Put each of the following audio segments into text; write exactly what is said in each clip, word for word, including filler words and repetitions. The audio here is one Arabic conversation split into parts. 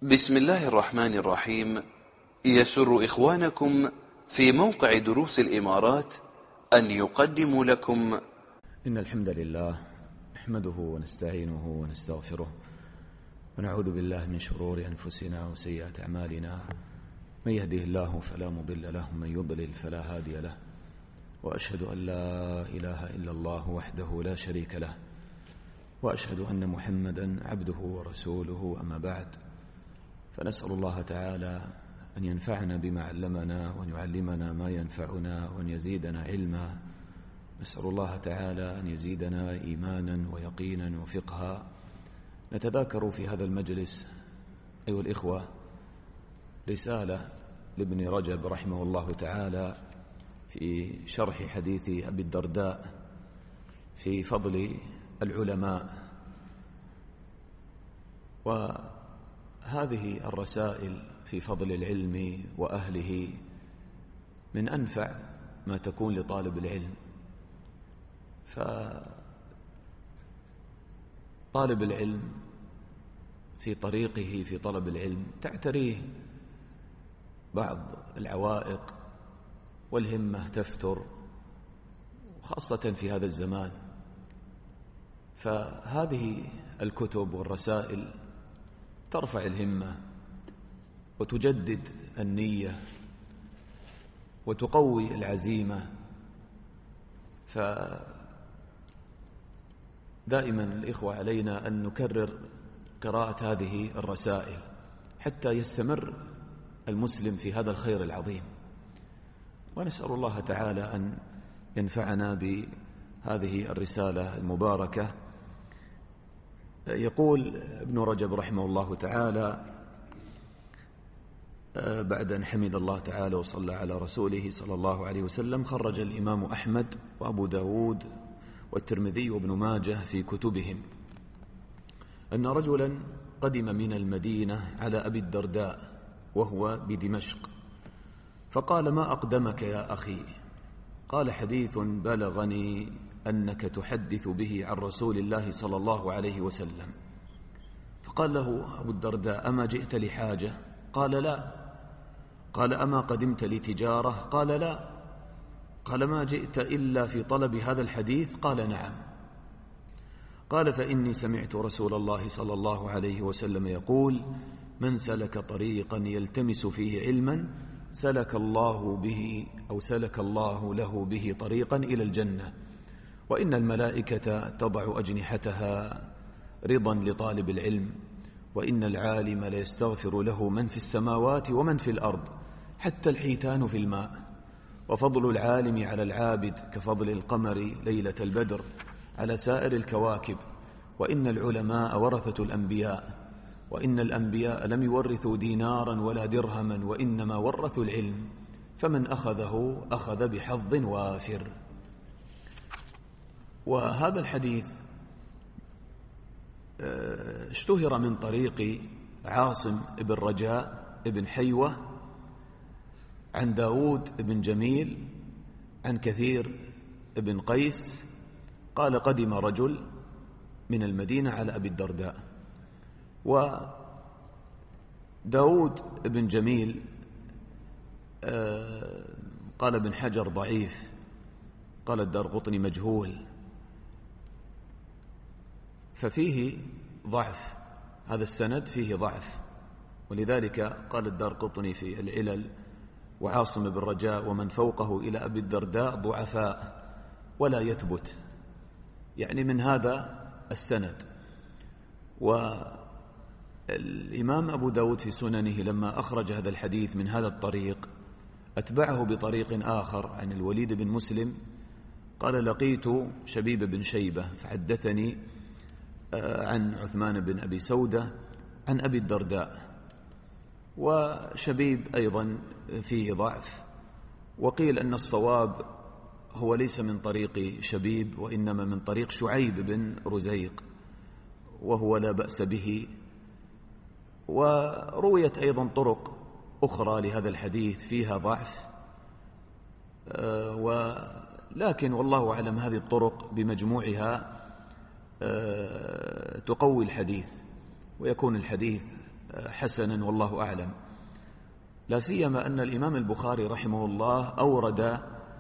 بسم الله الرحمن الرحيم. يسر إخوانكم في موقع دروس الإمارات أن يقدموا لكم إن الحمد لله نحمده ونستعينه ونستغفره ونعوذ بالله من شرور أنفسنا وسيئات أعمالنا. من يهده الله فلا مضل له ومن يضلل فلا هادي له، وأشهد أن لا إله إلا الله وحده لا شريك له، وأشهد أن محمدا عبده ورسوله. أما بعد، فنسأل الله تعالى أن ينفعنا بما علمنا وأن يعلمنا ما ينفعنا وأن يزيدنا علما. نسأل الله تعالى أن يزيدنا إيمانا ويقينا وفقها. نتذاكر في هذا المجلس أيها الإخوة رسالة لابن رجب رحمه الله تعالى في شرح حديث أبي الدرداء في فضل العلماء. وهذه الرسائل في فضل العلم وأهله من أنفع ما تكون لطالب العلم. فطالب العلم في طريقه في طلب العلم تعتريه بعض العوائق والهمة تفتر، خاصة في هذا الزمان. فهذه الكتب والرسائل ترفع الهمة وتجدد النية وتقوي العزيمة. فدائما الإخوة علينا أن نكرر قراءة هذه الرسائل حتى يستمر المسلم في هذا الخير العظيم. ونسأل الله تعالى أن ينفعنا بهذه الرسالة المباركة. يقول ابن رجب رحمه الله تعالى بعد أن حمد الله تعالى وصلى على رسوله صلى الله عليه وسلم: خرج الإمام أحمد وأبو داود والترمذي وابن ماجه في كتبهم أن رجلا قدم من المدينة على أبي الدرداء وهو بدمشق، فقال: ما أقدمك يا أخي؟ قال: حديث بلغني أنك تحدث به عن رسول الله صلى الله عليه وسلم. فقال له أبو الدرداء: أما جئت لحاجة؟ قال: لا. قال: أما قدمت لتجارة؟ قال: لا. قال: ما جئت إلا في طلب هذا الحديث؟ قال: نعم. قال: فإني سمعت رسول الله صلى الله عليه وسلم يقول: من سلك طريقا يلتمس فيه علما سلك الله به أو سلك الله له به طريقا إلى الجنة، وإن الملائكة تضع أجنحتها رضا لطالب العلم، وإن العالم ليستغفر له من في السماوات ومن في الأرض حتى الحيتان في الماء، وفضل العالم على العابد كفضل القمر ليلة البدر على سائر الكواكب، وإن العلماء ورثة الأنبياء، وإن الأنبياء لم يورثوا دينارا ولا درهما وإنما ورثوا العلم، فمن أخذه أخذ بحظ وافر. وهذا الحديث اشتهر من طريق عاصم بن رجاء بن حيوة عن داود بن جميل عن كثير بن قيس قال: قدم رجل من المدينة على أبي الدرداء. وداود بن جميل قال ابن حجر ضعيف، قال الدارقطني مجهول، ففيه ضعف، هذا السند فيه ضعف. ولذلك قال الدارقطني في العلل: وعاصم بن رجاء ومن فوقه إلى أبي الدرداء ضعفاء ولا يثبت، يعني من هذا السند. والإمام أبو داود في سننه لما أخرج هذا الحديث من هذا الطريق أتبعه بطريق آخر عن الوليد بن مسلم قال: لقيت شبيب بن شيبة فحدثني عن عثمان بن أبي سودة عن أبي الدرداء. وشبيب أيضا فيه ضعف، وقيل أن الصواب هو ليس من طريق شبيب وإنما من طريق شعيب بن رزيق، وهو لا بأس به. ورويت أيضا طرق أخرى لهذا الحديث فيها ضعف، ولكن والله أعلم هذه الطرق بمجموعها تقوي الحديث ويكون الحديث حسنا والله أعلم، لا سيما أن الإمام البخاري رحمه الله أورد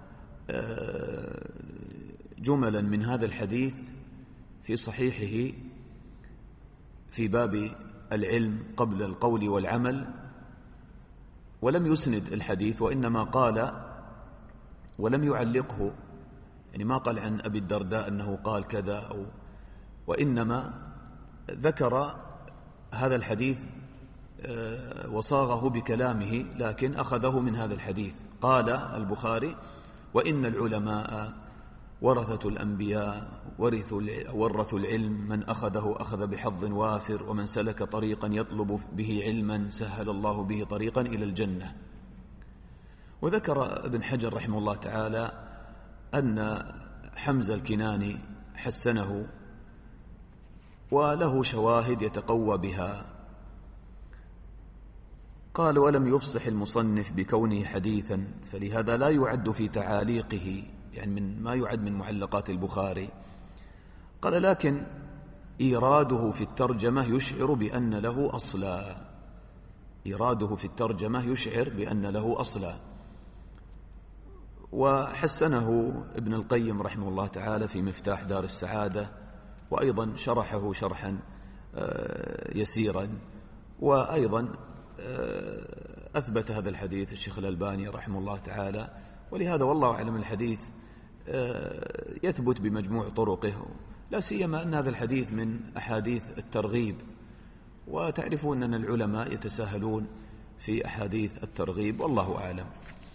جملا من هذا الحديث في صحيحه في باب العلم قبل القول والعمل، ولم يسند الحديث وإنما قال ولم يعلقه، يعني ما قال عن أبي الدرداء أنه قال كذا أو، وإنما ذكر هذا الحديث وصاغه بكلامه، لكن أخذه من هذا الحديث. قال البخاري: وإن العلماء ورثة الأنبياء ورثوا العلم، من أخذه أخذ بحظ وافر، ومن سلك طريقا يطلب به علما سهل الله به طريقا إلى الجنة. وذكر ابن حجر رحمه الله تعالى أن حمزة الكناني حسنه وله شواهد يتقوى بها. قال: ولم يفصح المصنف بكونه حديثا، فلهذا لا يعد في تعاليقه، يعني من ما يعد من معلقات البخاري. قال: لكن إيراده في الترجمة يشعر بأن له أصلا، إيراده في الترجمة يشعر بأن له أصلا. وحسنه ابن القيم رحمه الله تعالى في مفتاح دار السعادة، وأيضا شرحه شرحا يسيرا، وأيضا أثبت هذا الحديث الشيخ الألباني رحمه الله تعالى. ولهذا والله أعلم الحديث يثبت بمجموع طرقه، لا سيما أن هذا الحديث من أحاديث الترغيب، وتعرفون أن العلماء يتساهلون في أحاديث الترغيب والله أعلم.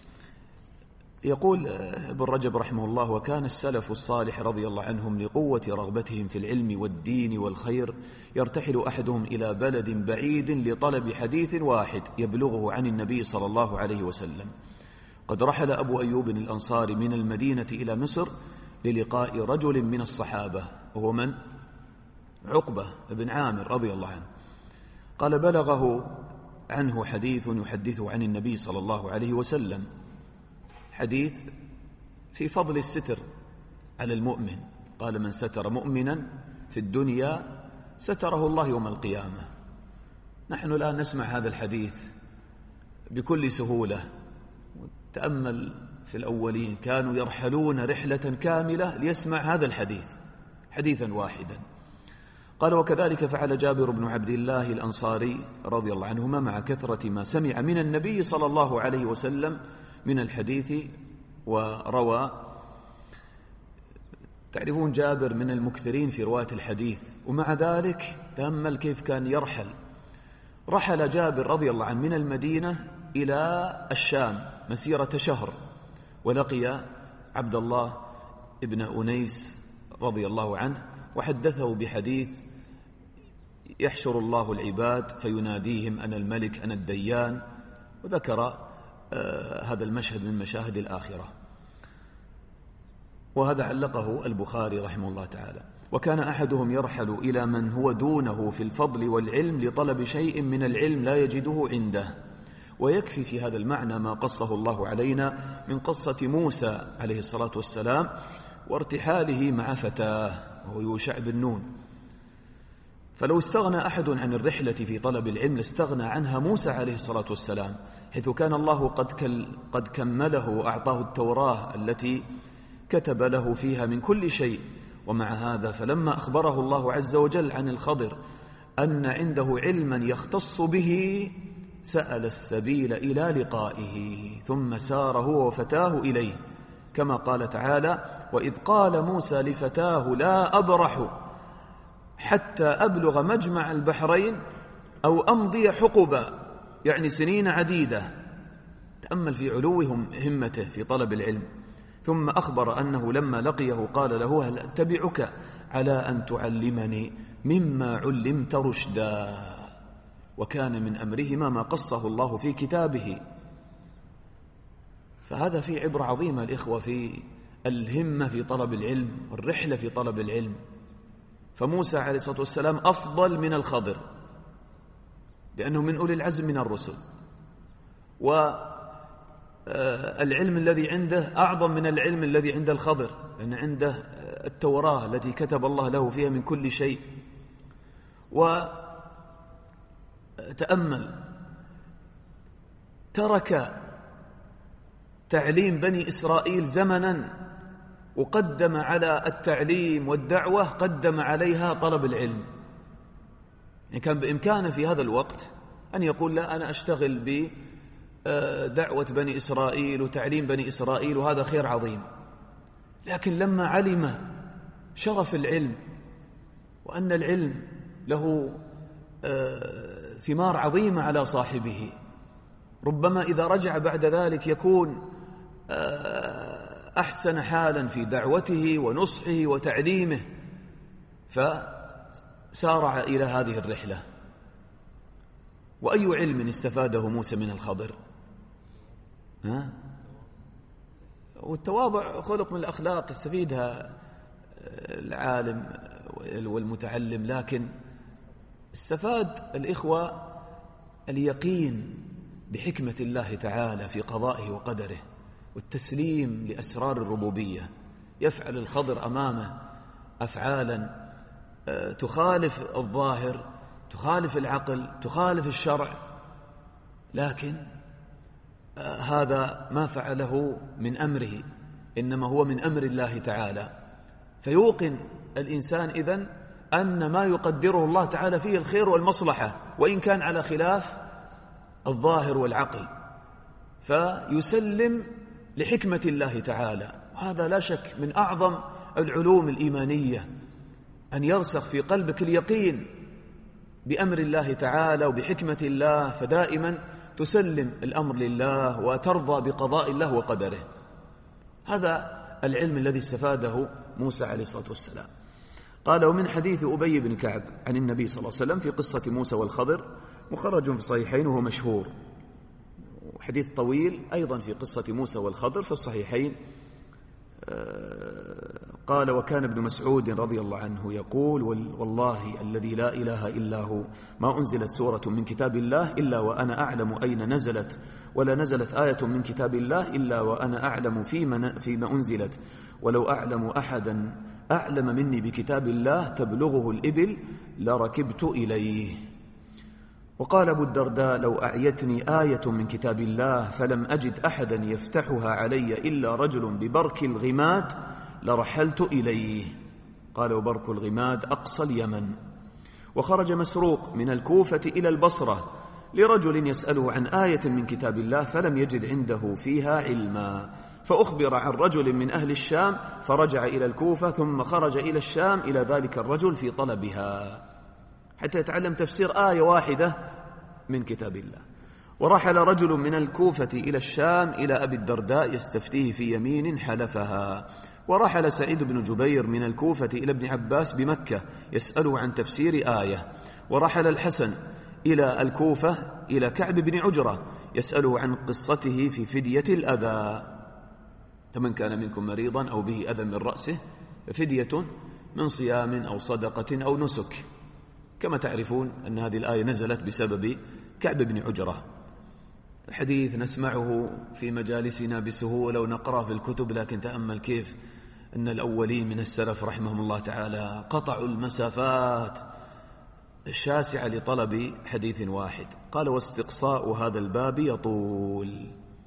يقول ابن رجب رحمه الله: وكان السلف الصالح رضي الله عنهم لقوة رغبتهم في العلم والدين والخير يرتحل أحدهم إلى بلد بعيد لطلب حديث واحد يبلغه عن النبي صلى الله عليه وسلم. قد رحل أبو أيوب الأنصاري من المدينة إلى مصر للقاء رجل من الصحابة، وهو من؟ عقبة بن عامر رضي الله عنه. قال: بلغه عنه حديث يحدثه عن النبي صلى الله عليه وسلم، حديث في فضل الستر على المؤمن. قال: من ستر مؤمنا في الدنيا ستره الله يوم القيامة. نحن الآن نسمع هذا الحديث بكل سهولة. تأمل في الأولين، كانوا يرحلون رحلة كاملة ليسمع هذا الحديث حديثا واحدا. قال: وكذلك فعل جابر بن عبد الله الأنصاري رضي الله عنهما مع كثرة ما سمع من النبي صلى الله عليه وسلم من الحديث. وروى، تعرفون جابر من المكثرين في رواية الحديث، ومع ذلك تأمل كيف كان يرحل. رحل جابر رضي الله عنه من المدينة إلى الشام مسيرة شهر، ولقي عبد الله ابن أنيس رضي الله عنه وحدثه بحديث: يحشر الله العباد فيناديهم أنا الملك أنا الديان، وذكر آه هذا المشهد من مشاهد الآخرة. وهذا علقه البخاري رحمه الله تعالى. وكان أحدهم يرحل إلى من هو دونه في الفضل والعلم لطلب شيء من العلم لا يجده عنده. ويكفي في هذا المعنى ما قصه الله علينا من قصة موسى عليه الصلاة والسلام وارتحاله مع فتاه وهو يوشع بن نون. فلو استغنى أحد عن الرحلة في طلب العلم لاستغنى عنها موسى عليه الصلاة والسلام، حيث كان الله قد, قد كمله وأعطاه التوراة التي كتب له فيها من كل شيء. ومع هذا فلما أخبره الله عز وجل عن الخضر أن عنده علما يختص به سأل السبيل إلى لقائه، ثم سار هو وفتاه إليه، كما قال تعالى: وإذ قال موسى لفتاه لا أبرح حتى أبلغ مجمع البحرين أو أمضي حقبا، يعني سنين عديدة. تأمل في علو همته في طلب العلم. ثم أخبر أنه لما لقيه قال له: هل أتبعك على أن تعلمني مما علمت رشدا؟ وكان من أمرهما ما قصه الله في كتابه. فهذا في عبرة عظيمة الإخوة في الهمة في طلب العلم والرحلة في طلب العلم. فموسى عليه الصلاة والسلام أفضل من الخضر لأنه من أولي العزم من الرسل، والعلم الذي عنده أعظم من العلم الذي عند الخضر، لأن عنده التوراة التي كتب الله له فيها من كل شيء. و تأمل، ترك تعليم بني إسرائيل زمنا وقدم على التعليم والدعوة قدم عليها طلب العلم. يعني كان بإمكانه في هذا الوقت أن يقول لا، أنا أشتغل بدعوة بني إسرائيل وتعليم بني إسرائيل وهذا خير عظيم، لكن لما علم شرف العلم وأن العلم له ثمار عظيمة على صاحبه، ربما إذا رجع بعد ذلك يكون أحسن حالا في دعوته ونصحه وتعليمه، فسارع إلى هذه الرحلة. وأي علم استفاده موسى من الخضر؟ ها؟ والتواضع خلق من الأخلاق يستفيدها العالم والمتعلم، لكن استفاد الإخوة اليقين بحكمة الله تعالى في قضائه وقدره والتسليم لأسرار الربوبية. يفعل الخضر أمامه أفعالا تخالف الظاهر، تخالف العقل، تخالف الشرع، لكن هذا ما فعله من أمره، إنما هو من أمر الله تعالى. فيوقن الإنسان إذن أن ما يقدره الله تعالى فيه الخير والمصلحة، وإن كان على خلاف الظاهر والعقل، فيسلم لحكمة الله تعالى. وهذا لا شك من أعظم العلوم الإيمانية، أن يرسخ في قلبك اليقين بأمر الله تعالى وبحكمة الله، فدائما تسلم الأمر لله وترضى بقضاء الله وقدره. هذا العلم الذي استفاده موسى عليه الصلاة والسلام. قال: ومن حديث أبي بن كعب عن النبي صلى الله عليه وسلم في قصة موسى والخضر، مخرج في الصحيحين وهو مشهور، حديث طويل أيضا في قصة موسى والخضر في الصحيحين. قال: وكان ابن مسعود رضي الله عنه يقول: والله الذي لا إله إلا هو ما أنزلت سورة من كتاب الله إلا وأنا أعلم أين نزلت، ولا نزلت آية من كتاب الله إلا وأنا أعلم فيما, فيما أنزلت، ولو أعلم أحدا أعلم مني بكتاب الله تبلغه الإبل لركبت إليه. وقال أبو الدرداء: لو أعيتني آية من كتاب الله فلم أجد أحدا يفتحها علي إلا رجل ببرك الغماد لرحلت إليه. قال: وبرك الغماد أقصى اليمن. وخرج مسروق من الكوفة إلى البصرة لرجل يسأله عن آية من كتاب الله فلم يجد عنده فيها علما، فأخبر عن رجل من أهل الشام فرجع إلى الكوفة ثم خرج إلى الشام إلى ذلك الرجل في طلبها حتى يتعلم تفسير آية واحدة من كتاب الله. ورحل رجل من الكوفة إلى الشام إلى أبي الدرداء يستفتيه في يمين حلفها. ورحل سعيد بن جبير من الكوفة إلى ابن عباس بمكة يسأله عن تفسير آية. ورحل الحسن إلى الكوفة إلى كعب بن عجرة يسأله عن قصته في فدية الأذى. فمن كان منكم مريضا أو به أذى من رأسه ففدية من صيام أو صدقة أو نسك. كما تعرفون أن هذه الآية نزلت بسبب كعب بن عجرة. الحديث نسمعه في مجالسنا بسهولة ونقرأ في الكتب، لكن تأمل كيف أن الأولين من السلف رحمهم الله تعالى قطعوا المسافات الشاسعة لطلب حديث واحد. قال: واستقصاء هذا الباب يطول.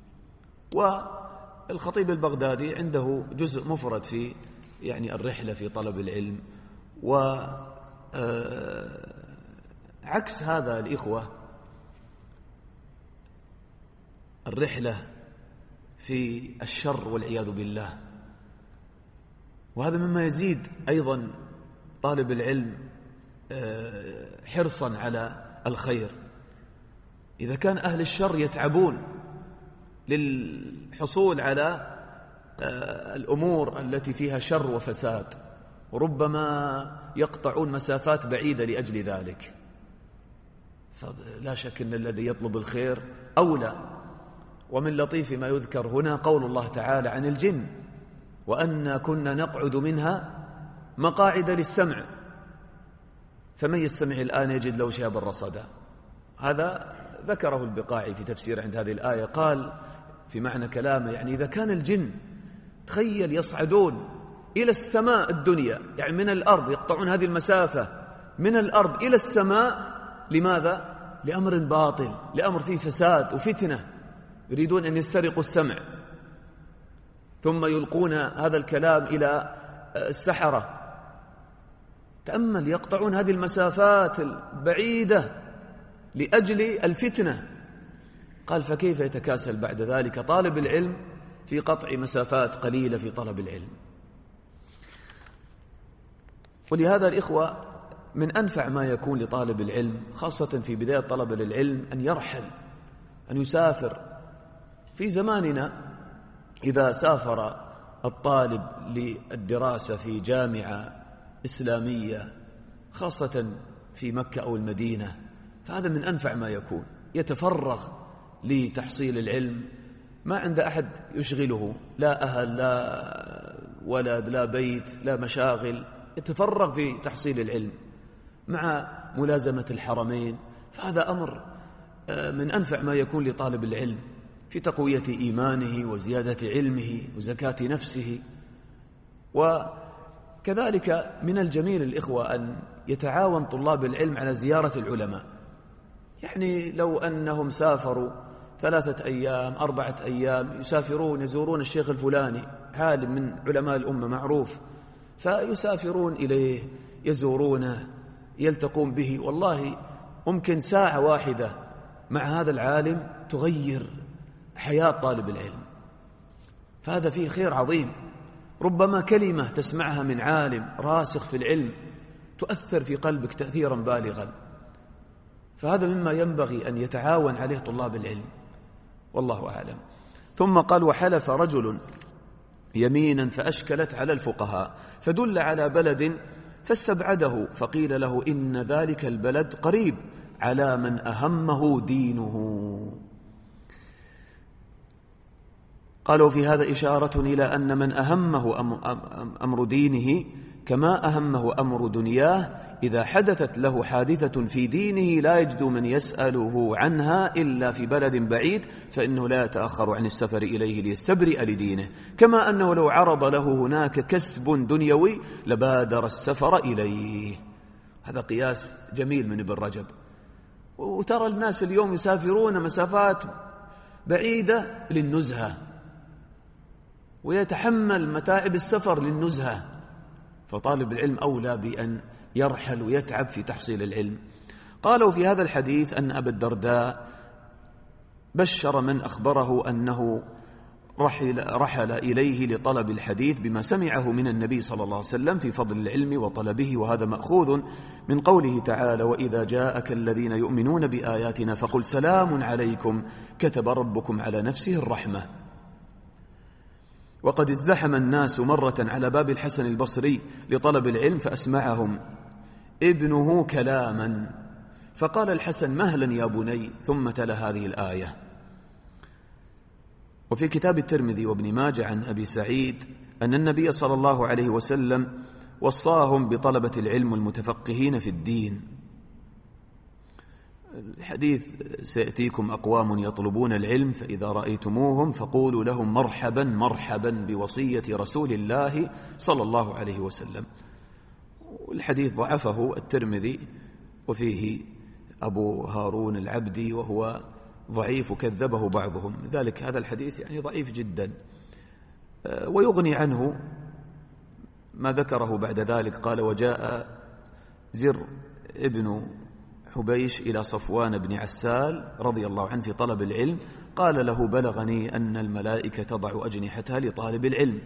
والخطيب البغدادي عنده جزء مفرد في يعني الرحلة في طلب العلم. و عكس هذا الإخوة الرحلة في الشر والعياذ بالله، وهذا مما يزيد أيضا طالب العلم حرصا على الخير. إذا كان أهل الشر يتعبون للحصول على الأمور التي فيها شر وفساد، وربما يقطعون مسافات بعيدة لأجل ذلك، فلا شك أن الذي يطلب الخير أولى. ومن لطيف ما يذكر هنا قول الله تعالى عن الجن: وأنا كنا نقعد منها مقاعد للسمع فمن يستمع الآن يجد له شهابا رصدا. هذا ذكره البقاعي في تفسير عند هذه الآية، قال في معنى كلامه يعني إذا كان الجن تخيل يصعدون إلى السماء الدنيا، يعني من الأرض يقطعون هذه المسافة من الأرض إلى السماء، لماذا؟ لأمر باطل، لأمر فيه فساد وفتنة، يريدون أن يسترقوا السمع ثم يلقون هذا الكلام إلى السحرة. تأمل، يقطعون هذه المسافات البعيدة لأجل الفتنة. قال فكيف يتكاسل بعد ذلك طالب العلم في قطع مسافات قليلة في طلب العلم؟ ولهذا الإخوة من أنفع ما يكون لطالب العلم خاصة في بداية طلب العلم أن يرحل، أن يسافر. في زماننا إذا سافر الطالب للدراسة في جامعة إسلامية خاصة في مكة أو المدينة فهذا من أنفع ما يكون، يتفرغ لتحصيل العلم، ما عند أحد يشغله، لا أهل لا ولد لا بيت لا مشاغل، يتفرغ في تحصيل العلم مع ملازمة الحرمين. فهذا أمر من أنفع ما يكون لطالب العلم في تقوية إيمانه وزيادة علمه وزكاة نفسه. وكذلك من الجميل الإخوة أن يتعاون طلاب العلم على زيارة العلماء. يعني لو أنهم سافروا ثلاثة أيام أربعة أيام يسافرون يزورون الشيخ الفلاني عالم من علماء الأمة معروف، فيسافرون إليه يزورونه يلتقون به، والله ممكن ساعة واحدة مع هذا العالم تغير حياة طالب العلم، فهذا فيه خير عظيم. ربما كلمة تسمعها من عالم راسخ في العلم تؤثر في قلبك تأثيرا بالغا، فهذا مما ينبغي أن يتعاون عليه طلاب العلم، والله أعلم. ثم قال وحلف رجل يمينا فأشكلت على الفقهاء فدل على بلد فاستبعده، فقيل له إن ذلك البلد قريب على من أهمه دينه. قالوا في هذا إشارة إلى أن من أهمه أمر دينه كما أهمه أمر دنياه إذا حدثت له حادثة في دينه لا يجد من يسأله عنها إلا في بلد بعيد فإنه لا يتأخر عن السفر إليه ليستبرئ لدينه، كما أنه لو عرض له هناك كسب دنيوي لبادر السفر إليه. هذا قياس جميل من ابن رجب. وترى الناس اليوم يسافرون مسافات بعيدة للنزهة ويتحمل متاعب السفر للنزهة، فطالب العلم أولى بأن يرحل ويتعب في تحصيل العلم. قالوا في هذا الحديث أن أبا الدرداء بشر من أخبره أنه رحل, رحل إليه لطلب الحديث بما سمعه من النبي صلى الله عليه وسلم في فضل العلم وطلبه، وهذا مأخوذ من قوله تعالى وإذا جاءك الذين يؤمنون بآياتنا فقل سلام عليكم كتب ربكم على نفسه الرحمة. وقد ازدحم الناس مرة على باب الحسن البصري لطلب العلم فأسمعهم ابنه كلاما فقال الحسن مهلا يا بني، ثم تلا هذه الآية. وفي كتاب الترمذي وابن ماجه عن أبي سعيد أن النبي صلى الله عليه وسلم وصاهم بطلبة العلم المتفقهين في الدين. الحديث سيأتيكم أقوام يطلبون العلم فإذا رأيتموهم فقولوا لهم مرحبا مرحبا بوصية رسول الله صلى الله عليه وسلم. والحديث ضعفه الترمذي وفيه أبو هارون العبدي وهو ضعيف كذبه بعضهم، لذلك هذا الحديث يعني ضعيف جدا. ويغني عنه ما ذكره بعد ذلك قال وجاء زر ابن حبيش إلى صفوان بن عسال رضي الله عنه في طلب العلم قال له بلغني أن الملائكة تضع أجنحتها لطالب العلم.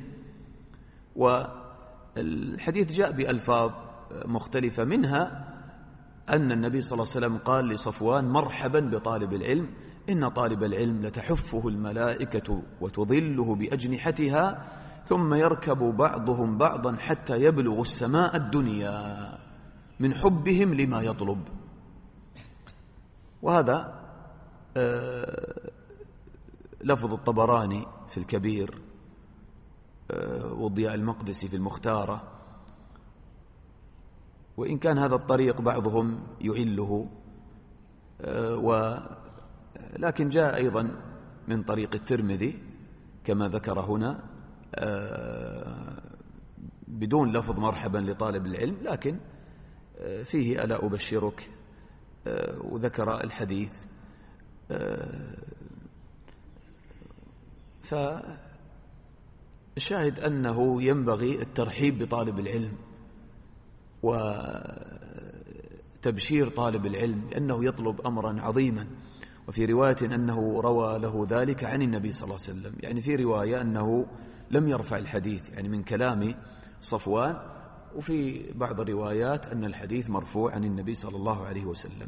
والحديث جاء بألفاظ مختلفة، منها أن النبي صلى الله عليه وسلم قال لصفوان مرحبا بطالب العلم إن طالب العلم لتحفه الملائكة وتظله بأجنحتها ثم يركب بعضهم بعضا حتى يبلغ السماء الدنيا من حبهم لما يطلب. وهذا لفظ الطبراني في الكبير والضياء المقدسي في المختارة، وإن كان هذا الطريق بعضهم يعله، ولكن جاء أيضا من طريق الترمذي كما ذكر هنا بدون لفظ مرحبا لطالب العلم، لكن فيه ألا أبشرك وذكر الحديث. فالشاهد أنه ينبغي الترحيب بطالب العلم وتبشير طالب العلم لأنه يطلب أمرا عظيما. وفي رواية أنه روى له ذلك عن النبي صلى الله عليه وسلم، يعني في رواية أنه لم يرفع الحديث يعني من كلام صفوان، وفي بعض الروايات أن الحديث مرفوع عن النبي صلى الله عليه وسلم.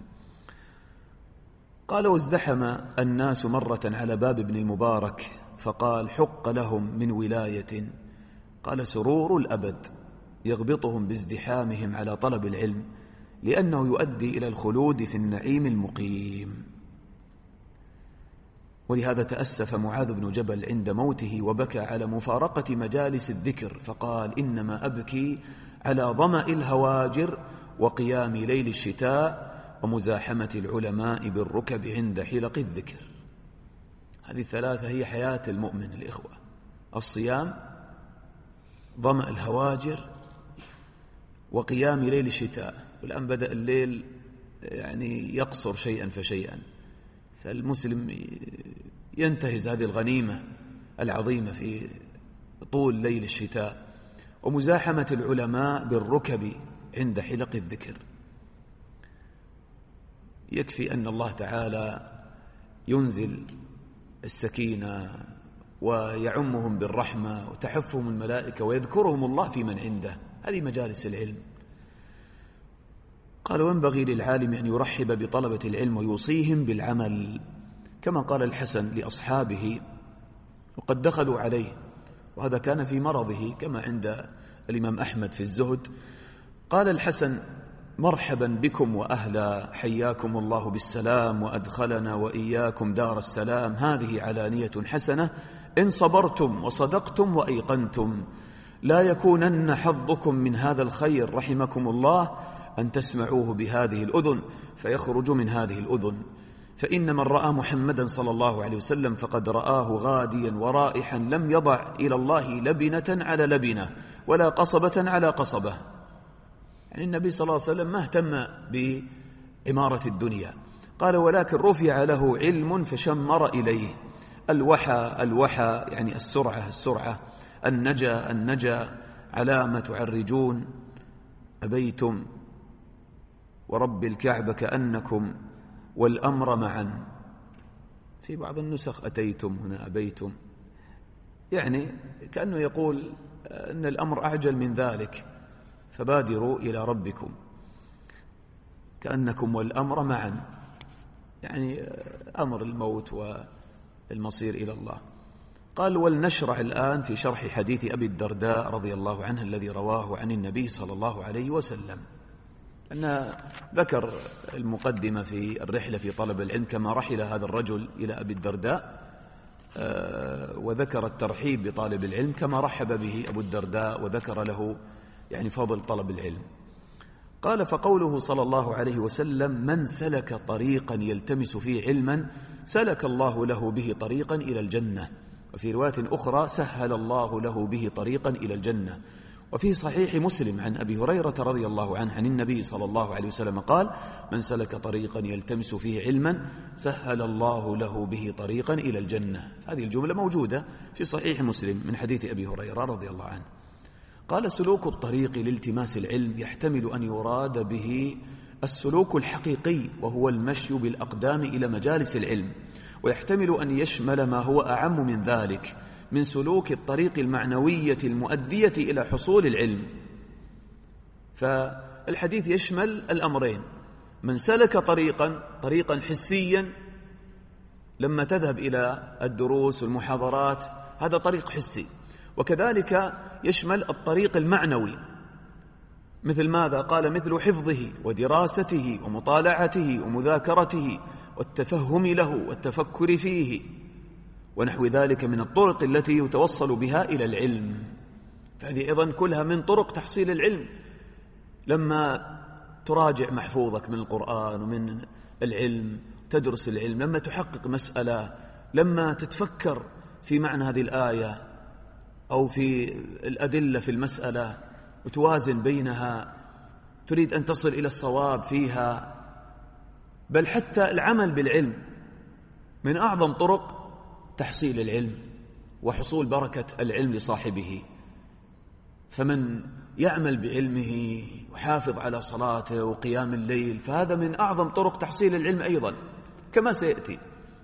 قال: وازدحم الناس مرة على باب ابن المبارك فقال: حق لهم من ولاية. قال: سرور الأبد يغبطهم بازدحامهم على طلب العلم، لأنه يؤدي إلى الخلود في النعيم المقيم. ولهذا تأسف معاذ بن جبل عند موته وبكى على مفارقة مجالس الذكر، فقال: إنما أبكي على ظمأ الهواجر وقيام ليل الشتاء ومزاحمة العلماء بالركب عند حلق الذكر. هذه الثلاثة هي حياة المؤمن الإخوة: الصيام، ظمأ الهواجر، وقيام ليل الشتاء. والآن بدأ الليل يعني يقصر شيئا فشيئا، فالمسلم ينتهز هذه الغنيمة العظيمة في طول ليل الشتاء، ومزاحمة العلماء بالركب عند حلق الذكر. يكفي أن الله تعالى ينزل السكينة ويعمهم بالرحمة وتحفهم الملائكة ويذكرهم الله في من عنده. هذه مجالس العلم. قال: وينبغي للعالم أن يرحب بطلبة العلم ويوصيهم بالعمل، كما قال الحسن لأصحابه وقد دخلوا عليه، وهذا كان في مرضه كما عند الإمام أحمد في الزهد. قال الحسن: مرحبا بكم وأهلا، حياكم الله بالسلام وأدخلنا وإياكم دار السلام. هذه علانية حسنة إن صبرتم وصدقتم وأيقنتم، لا يكونن حظكم من هذا الخير رحمكم الله أن تسمعوه بهذه الأذن فيخرج من هذه الأذن. فإن من رأى محمدا صلى الله عليه وسلم فقد رآه غاديا ورائحا لم يضع إلى الله لبنة على لبنة ولا قصبة على قصبة. يعني النبي صلى الله عليه وسلم ما اهتم بعمارة الدنيا. قال: ولكن رفع له علم فشمر إليه. الوحى الوحى يعني السرعة السرعة، النجا النجا، على ما تعرجون أبيتم ورب الكعبة كأنكم والأمر معا. في بعض النسخ أتيتم، هنا أبيتم، يعني كأنه يقول أن الأمر أعجل من ذلك، فبادروا إلى ربكم كأنكم والأمر معا، يعني أمر الموت والمصير إلى الله. قال: ولنشرع الآن في شرح حديث أبي الدرداء رضي الله عنه الذي رواه عن النبي صلى الله عليه وسلم. أن ذكر المقدمة في الرحلة في طلب العلم كما رحل هذا الرجل إلى أبي الدرداء، وذكر الترحيب بطالب العلم كما رحب به أبو الدرداء وذكر له يعني فضل طلب العلم. قال: فقوله صلى الله عليه وسلم: من سلك طريقا يلتمس فيه علما سلك الله له به طريقا إلى الجنة. وفي رواية أخرى: سهل الله له به طريقا إلى الجنة. وفي صحيح مسلم عن أبي هريرة رضي الله عنه عن النبي صلى الله عليه وسلم قال: من سلك طريقا يلتمس فيه علما سهل الله له به طريقا إلى الجنة. هذه الجملة موجودة في صحيح مسلم من حديث أبي هريرة رضي الله عنه. قال: سلوك الطريق لالتماس العلم يحتمل أن يراد به السلوك الحقيقي وهو المشي بالأقدام إلى مجالس العلم، ويحتمل أن يشمل ما هو أعم من ذلك من سلوك الطريق المعنوية المؤدية إلى حصول العلم. فالحديث يشمل الأمرين: من سلك طريقا طريقا حسيا لما تذهب إلى الدروس والمحاضرات هذا طريق حسي، وكذلك يشمل الطريق المعنوي. مثل ماذا؟ قال: مثل حفظه ودراسته ومطالعته ومذاكرته والتفهم له والتفكر فيه ونحو ذلك من الطرق التي يتوصل بها إلى العلم. فهذه أيضا كلها من طرق تحصيل العلم. لما تراجع محفوظك من القرآن ومن العلم، تدرس العلم، لما تحقق مسألة، لما تتفكر في معنى هذه الآية أو في الأدلة في المسألة وتوازن بينها، تريد أن تصل إلى الصواب فيها، بل حتى العمل بالعلم من أعظم طرق تحصيل العلم وحصول بركة العلم لصاحبه. فمن يعمل بعلمه وحافظ على صلاته وقيام الليل فهذا من أعظم طرق تحصيل العلم أيضا كما سيأتي.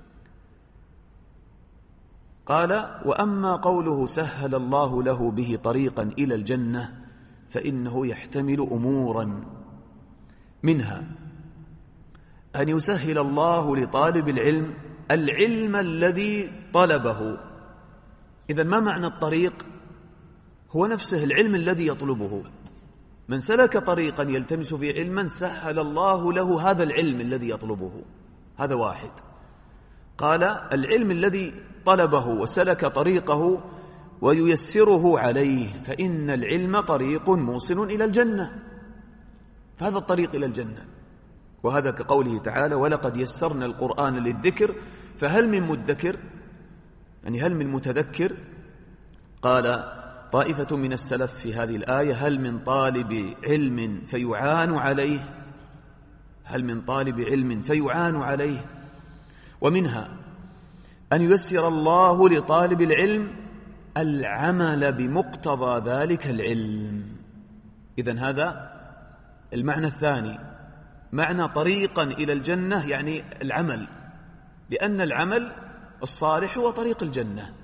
قال: وأما قوله سهل الله له به طريقا إلى الجنة فإنه يحتمل أمورا، منها أن يسهل الله لطالب العلم العلم الذي طلبه. إذن ما معنى الطريق؟ هو نفسه العلم الذي يطلبه. من سلك طريقا يلتمس فيه علما سهل الله له هذا العلم الذي يطلبه. هذا واحد. قال: العلم الذي طلبه وسلك طريقه وييسره عليه، فإن العلم طريق موصل إلى الجنة، فهذا الطريق إلى الجنة. وهذا كقوله تعالى: ولقد يسرنا القرآن للذكر فهل من مدكر، يعني هل من متذكر. قال طائفة من السلف في هذه الآية: هل من طالب علم فيعان عليه، هل من طالب علم فيعان عليه. ومنها أن ييسر الله لطالب العلم العمل بمقتضى ذلك العلم. إذن هذا المعنى الثاني، معنى طريقا إلى الجنة يعني العمل، لأن العمل الصالح هو طريق الجنة.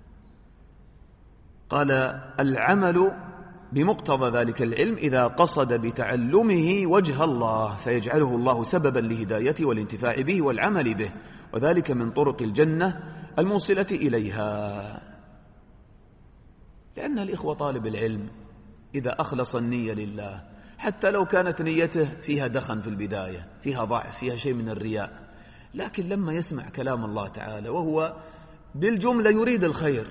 قال: العمل بمقتضى ذلك العلم إذا قصد بتعلمه وجه الله فيجعله الله سببا لهدايته والانتفاع به والعمل به، وذلك من طرق الجنة الموصلة إليها. لأن الإخوة طالب العلم إذا أخلص النية لله، حتى لو كانت نيته فيها دخن في البداية، فيها ضعف، فيها شيء من الرياء، لكن لما يسمع كلام الله تعالى وهو بالجملة يريد الخير،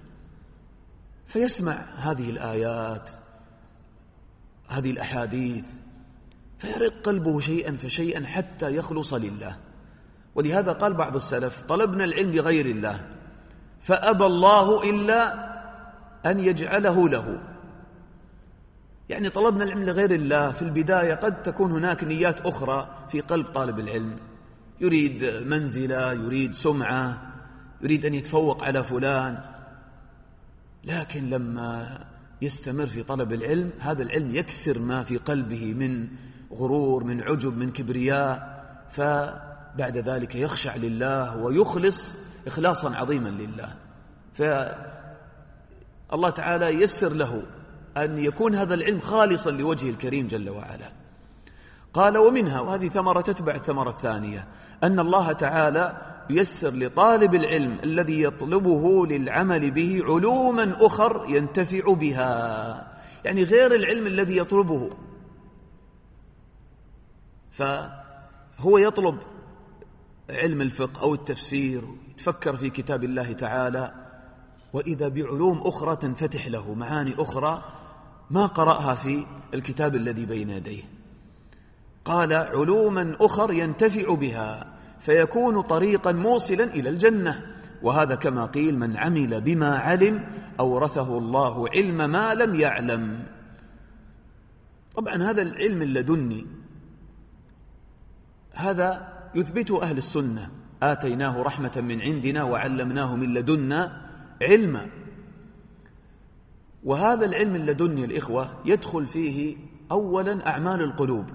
فيسمع هذه الآيات هذه الأحاديث فيرق قلبه شيئا فشيئا حتى يخلص لله. ولهذا قال بعض السلف: طلبنا العلم لغير الله فأبى الله إلا أن يجعله له. يعني طلبنا العلم لغير الله في البداية قد تكون هناك نيات أخرى في قلب طالب العلم، يريد منزلة، يريد سمعة، يريد أن يتفوق على فلان، لكن لما يستمر في طلب العلم هذا العلم يكسر ما في قلبه من غرور، من عجب، من كبرياء، فبعد ذلك يخشع لله ويخلص إخلاصا عظيما لله، فالله تعالى ييسر له أن يكون هذا العلم خالصا لوجه الكريم جل وعلا. قال: ومنها، وهذه ثمرة تتبع الثمرة الثانية، أن الله تعالى ييسر لطالب العلم الذي يطلبه للعمل به علوما أخر ينتفع بها، يعني غير العلم الذي يطلبه. فهو يطلب علم الفقه أو التفسير، يتفكر في كتاب الله تعالى، وإذا بعلوم أخرى تنفتح له، معاني أخرى ما قرأها في الكتاب الذي بين يديه. قال: علوما أخر ينتفع بها فيكون طريقا موصلا إلى الجنة. وهذا كما قيل: من عمل بما علم أورثه الله علم ما لم يعلم. طبعا هذا العلم اللدني هذا يثبته أهل السنة: آتيناه رحمة من عندنا وعلمناه من لدنا علما. وهذا العلم اللدني الإخوة يدخل فيه أولا أعمال القلوب،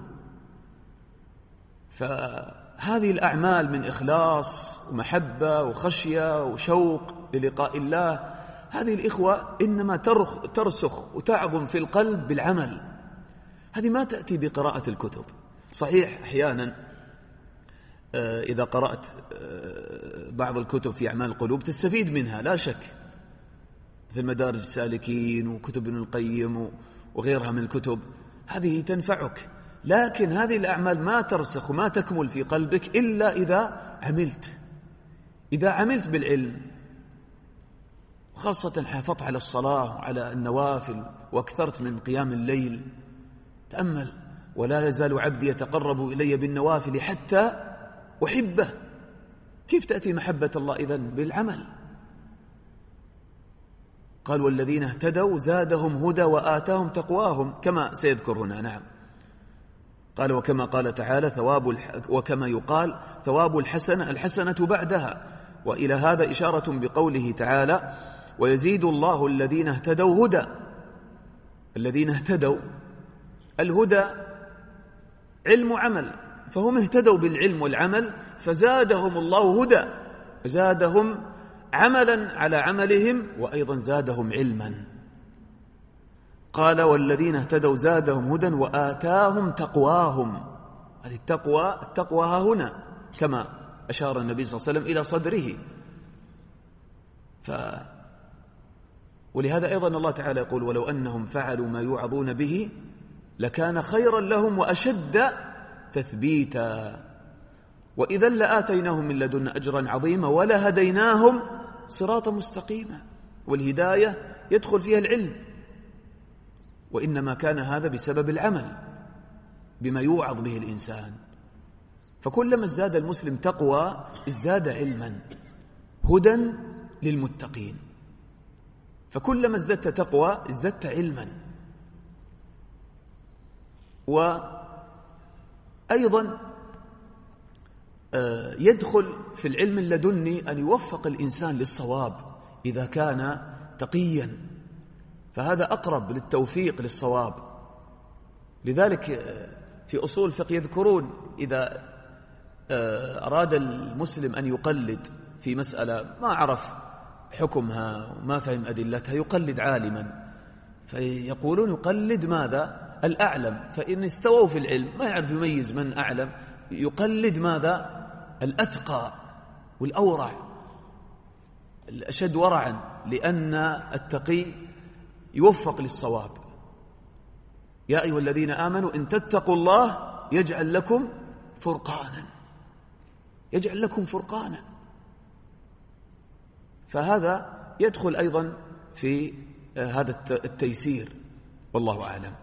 فهذه الأعمال من إخلاص ومحبة وخشية وشوق للقاء الله، هذه الإخوة إنما ترسخ وتعظم في القلب بالعمل، هذه ما تأتي بقراءة الكتب. صحيح أحيانا إذا قرأت بعض الكتب في أعمال القلوب تستفيد منها لا شك، مثل مدارج السالكين وكتب ابن القيم وغيرها من الكتب، هذه تنفعك، لكن هذه الأعمال ما ترسخ وما تكمل في قلبك إلا إذا عملت إذا عملت بالعلم، خاصة حافظت على الصلاة وعلى النوافل وأكثرت من قيام الليل. تأمل: ولا يزال عبدي يتقرب إلي بالنوافل حتى أحبه. كيف تأتي محبة الله إذن؟ بالعمل. قال: والذين اهتدوا زادهم هدى وآتاهم تقواهم، كما سيذكر هنا. نعم. قال وكما قال تعالى ثواب الح... وكما يقال ثواب الحسنة الحسنة بعدها. وإلى هذا إشارة بقوله تعالى ويزيد الله الذين اهتدوا هدى. الذين اهتدوا، الهدى علم وعمل، فهم اهتدوا بالعلم والعمل فزادهم الله هدى، زادهم عملا على عملهم وأيضا زادهم علما. قال والذين اهتدوا زادهم هدى وآتاهم تقواهم. هذه التقوى التقوى ها هنا كما أشار النبي صلى الله عليه وسلم إلى صدره. ف ولهذا أيضا الله تعالى يقول ولو أنهم فعلوا ما يوعظون به لكان خيرا لهم وأشد تثبيتا وإذا لآتيناهم من لدنا أجرا عظيما ولهديناهم صراطا مستقيما. والهداية يدخل فيها العلم، وإنما كان هذا بسبب العمل بما يوعظ به الإنسان. فكلما ازداد المسلم تقوى ازداد علما، هدى للمتقين. فكلما ازددت تقوى ازددت علما. وأيضا يدخل في العلم اللدني أن يوفق الإنسان للصواب إذا كان تقيا، فهذا أقرب للتوفيق للصواب. لذلك في أصول الفقه يذكرون إذا أراد المسلم أن يقلد في مسألة ما عرف حكمها وما فهم أدلتها يقلد عالما، فيقولون يقلد ماذا؟ الأعلم. فإن استووا في العلم ما يعرف يميز من أعلم يقلد ماذا؟ الأتقى والأورع، الأشد ورعا، لأن التقي يوفق للصواب. يا أيها الذين آمنوا إن تتقوا الله يجعل لكم فرقانا، يجعل لكم فرقانا. فهذا يدخل أيضا في هذا التيسير، والله أعلم.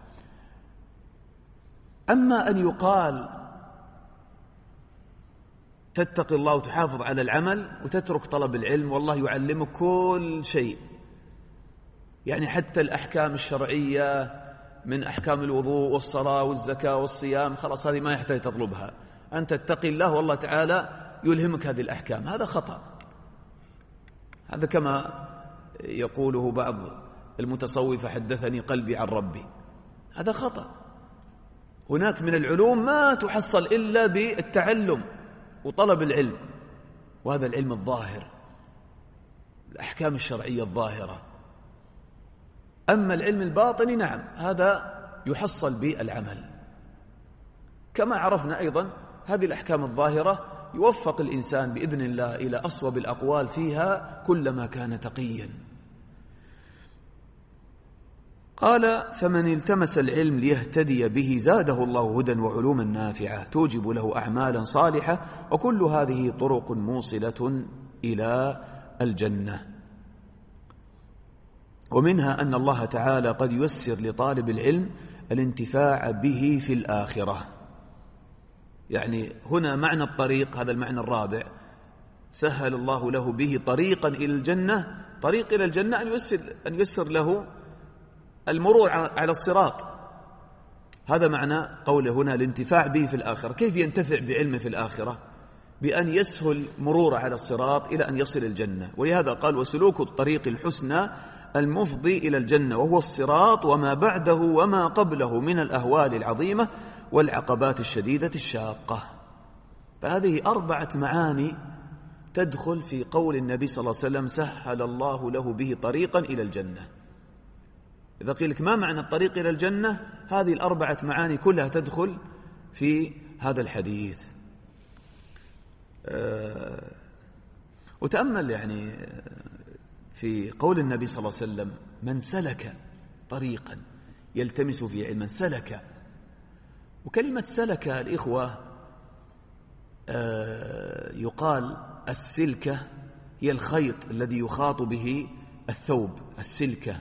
أما أن يقال تتقي الله وتحافظ على العمل وتترك طلب العلم، والله يعلمك كل شيء، يعني حتى الأحكام الشرعية من أحكام الوضوء والصلاة والزكاة والصيام، خلاص هذه ما يحتاج تطلبها، أنت تتقي الله والله تعالى يلهمك هذه الأحكام. هذا خطأ. هذا كما يقوله بعض المتصوفة حدثني قلبي عن ربي، هذا خطأ. هناك من العلوم ما تحصل إلا بالتعلم وطلب العلم، وهذا العلم الظاهر، الأحكام الشرعية الظاهرة. أما العلم الباطني نعم هذا يحصل بالعمل. كما عرفنا أيضا هذه الأحكام الظاهرة يوفق الإنسان بإذن الله إلى أصوب الأقوال فيها كلما كان تقيا. قال فمن التمس العلم ليهتدي به زاده الله هدى وعلوما نافعة توجب له أعمالا صالحة، وكل هذه طرق موصلة إلى الجنة. ومنها أن الله تعالى قد ييسر لطالب العلم الانتفاع به في الآخرة. يعني هنا معنى الطريق، هذا المعنى الرابع، سهل الله له به طريقا إلى الجنة. طريق إلى الجنة أن ييسر, أن ييسر له المرور على الصراط. هذا معنى قوله هنا الانتفاع به في الآخرة. كيف ينتفع بعلمه في الآخرة؟ بأن يسهل مرور على الصراط إلى أن يصل الجنة. ولهذا قال وسلوك الطريق الحسنى المفضي إلى الجنة، وهو الصراط وما بعده وما قبله من الأهوال العظيمة والعقبات الشديدة الشاقة. فهذه أربعة معاني تدخل في قول النبي صلى الله عليه وسلم سهل الله له به طريقا إلى الجنة. إذا قيل لك ما معنى الطريق إلى الجنة، هذه الأربعة معاني كلها تدخل في هذا الحديث. أه وتأمل يعني في قول النبي صلى الله عليه وسلم من سلك طريقا يلتمس فيه علما، سلك. وكلمة سلك الإخوة أه يقال السلكة هي الخيط الذي يخاط به الثوب، السلكة.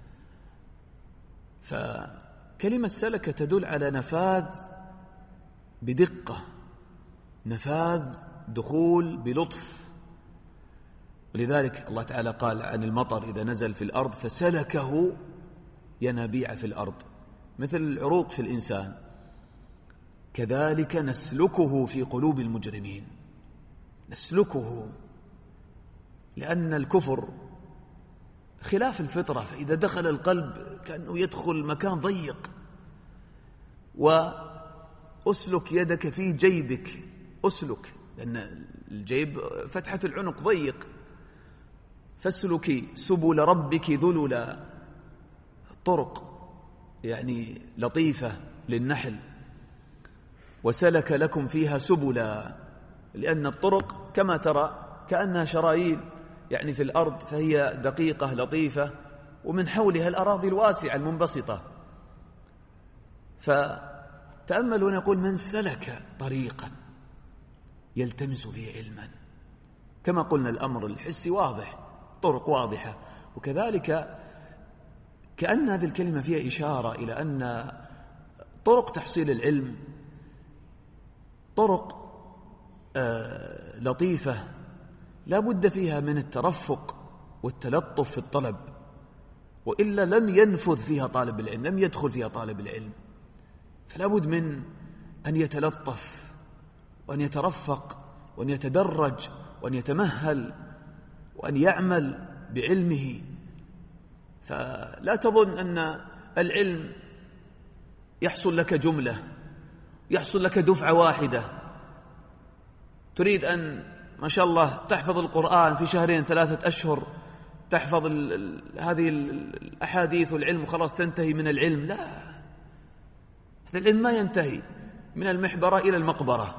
فكلمة سلك تدل على نفاذ بدقة، نفاذ دخول بلطف. ولذلك الله تعالى قال عن المطر إذا نزل في الأرض فسلكه ينابيع في الأرض، مثل العروق في الإنسان. كذلك نسلكه في قلوب المجرمين. نسلكه لأن الكفر خلاف الفطرة، فإذا دخل القلب كأنه يدخل مكان ضيق. وأسلك يدك في جيبك، أسلك لأن الجيب فتحة العنق ضيق، فاسلكي سبل ربك ذللا، طرق يعني لطيفة للنحل، وسلك لكم فيها سبلا، لأن الطرق كما ترى كأنها شرايين يعني في الأرض، فهي دقيقة لطيفة، ومن حولها الأراضي الواسعة المنبسطة. فتأملوا يقول من سلك طريقا يلتمس فيه علما، كما قلنا الأمر الحسي واضح، طرق واضحة. وكذلك كأن هذه الكلمة فيها إشارة إلى أن طرق تحصيل العلم طرق آه لطيفة لا بد فيها من الترفق والتلطف في الطلب، وإلا لم ينفذ فيها طالب العلم، لم يدخل فيها طالب العلم. فلا بد من أن يتلطف وأن يترفق وأن يتدرج وأن يتمهل وأن يعمل بعلمه. فلا تظن أن العلم يحصل لك جملة، يحصل لك دفعة واحدة. تريد أن ما شاء الله تحفظ القرآن في شهرين ثلاثة أشهر، تحفظ ال ال هذه الأحاديث والعلم وخلاص تنتهي من العلم. لا، هذا العلم ما ينتهي من المحبرة إلى المقبرة.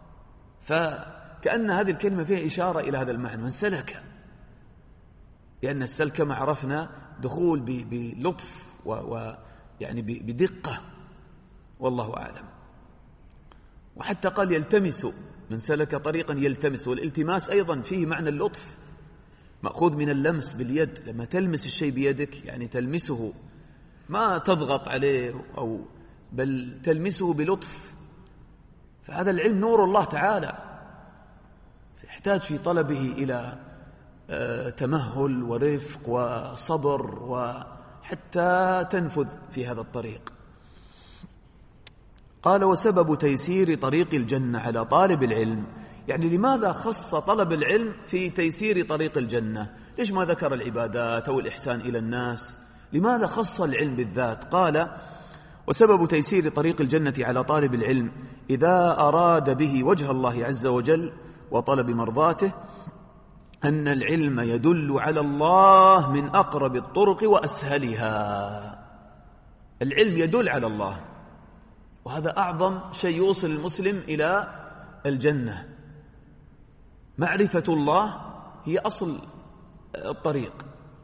فكأن هذه الكلمة فيها إشارة إلى هذا المعنى، من سلك، لأن السلك كما عرفنا دخول بلطف ويعني بدقة، والله أعلم. وحتى قال يلتمس، من سلك طريقا يلتمس، والالتماس أيضا فيه معنى اللطف، مأخوذ من اللمس باليد. لما تلمس الشيء بيدك يعني تلمسه، ما تضغط عليه أو بل تلمسه بلطف. فهذا العلم نور الله تعالى، يحتاج في طلبه إلى تمهل ورفق وصبر وحتى تنفذ في هذا الطريق. قال وسبب تيسير طريق الجنة على طالب العلم، يعني لماذا خص طلب العلم في تيسير طريق الجنة؟ ليش ما ذكر العبادات أو الإحسان إلى الناس؟ لماذا خص العلم بالذات؟ قال وسبب تيسير طريق الجنة على طالب العلم إذا أراد به وجه الله عز وجل وطلب مرضاته أن العلم يدل على الله من أقرب الطرق وأسهلها. العلم يدل على الله، وهذا أعظم شيء يوصل المسلم إلى الجنة. معرفة الله هي أصل الطريق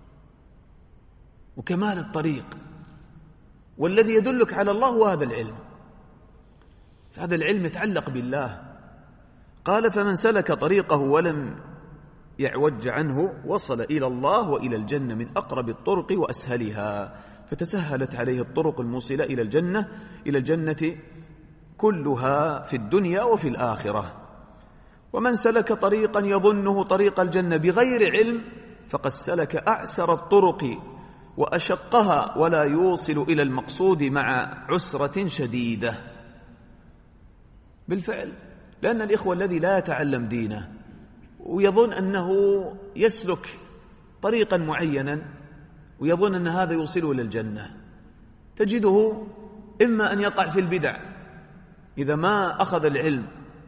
وكمال الطريق، والذي يدلك على الله هو هذا العلم. فهذا العلم يتعلق بالله. قال فمن سلك طريقه ولم يعوج عنه وصل إلى الله وإلى الجنة من أقرب الطرق وأسهلها، فتسهلت عليه الطرق الموصلة إلى الجنة إلى الجنة كلها في الدنيا وفي الآخرة. ومن سلك طريقا يظنه طريق الجنة بغير علم فقد سلك أعسر الطرق وأشقها ولا يوصل إلى المقصود مع عسرة شديدة. بالفعل، لأن الإخوة الذي لا يتعلم دينه ويظن أنه يسلك طريقا معينا ويظن أن هذا يوصله إلى الجنة، تجده إما أن يقع في البدع إذا ما أخذ العلم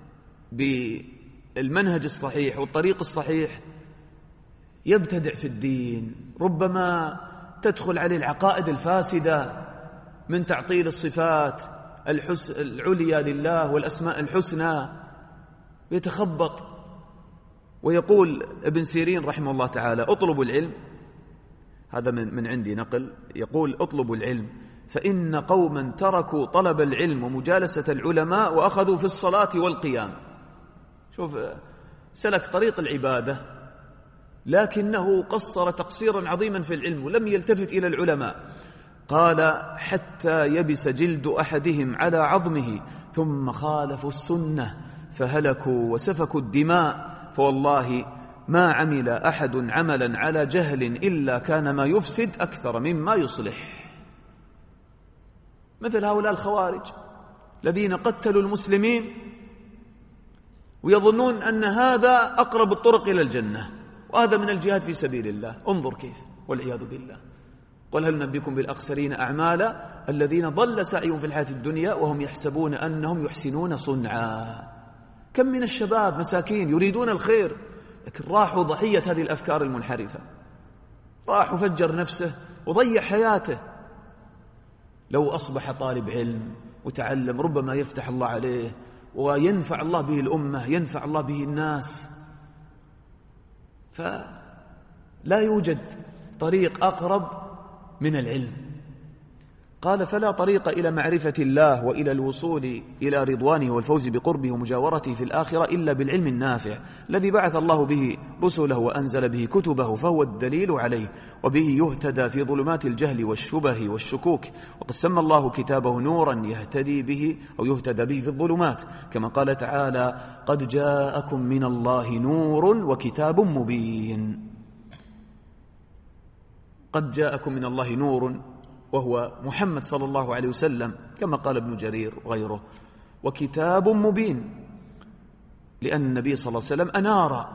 بالمنهج الصحيح والطريق الصحيح، يبتدع في الدين، ربما تدخل عليه العقائد الفاسدة من تعطيل الصفات العليا لله والأسماء الحسنى، يتخبط. ويقول ابن سيرين رحمه الله تعالى اطلبوا العلم، هذا من, من عندي نقل، يقول اطلبوا العلم فإن قوما تركوا طلب العلم ومجالسة العلماء وأخذوا في الصلاة والقيام. شوف، سلك طريق العبادة لكنه قصر تقصيرا عظيما في العلم ولم يلتفت إلى العلماء. قال حتى يبس جلد أحدهم على عظمه ثم خالفوا السنة فهلكوا وسفكوا الدماء، فوالله ما عمل أحد عملا على جهل إلا كان ما يفسد أكثر مما يصلح. مثل هؤلاء الخوارج الذين قتلوا المسلمين ويظنون أن هذا أقرب الطرق إلى الجنة، وهذا من الجهاد في سبيل الله. انظر كيف، والعياذ بالله. قل هل ننبئكم بالأخسرين أعمالا الذين ضل سعيهم في الحياة الدنيا وهم يحسبون أنهم يحسنون صنعا. كم من الشباب مساكين يريدون الخير لكن راحوا ضحية هذه الأفكار المنحرفة، راح وفجر نفسه وضيع حياته. لو أصبح طالب علم وتعلم ربما يفتح الله عليه وينفع الله به الأمة، ينفع الله به الناس. فلا يوجد طريق أقرب من العلم. قال فلا طريق إلى معرفة الله وإلى الوصول إلى رضوانه والفوز بقربه ومجاورته في الآخرة إلا بالعلم النافع الذي بعث الله به رسله وأنزل به كتبه، فهو الدليل عليه، وبه يهتدى في ظلمات الجهل والشبه والشكوك. وقد سمى الله كتابه نورا يهتدي به أو يهتدى به في الظلمات، كما قال تعالى قد جاءكم من الله نور وكتاب مبين. قد جاءكم من الله نور وهو محمد صلى الله عليه وسلم، كما قال ابن جرير وغيره، وكتاب مبين، لأن النبي صلى الله عليه وسلم أنار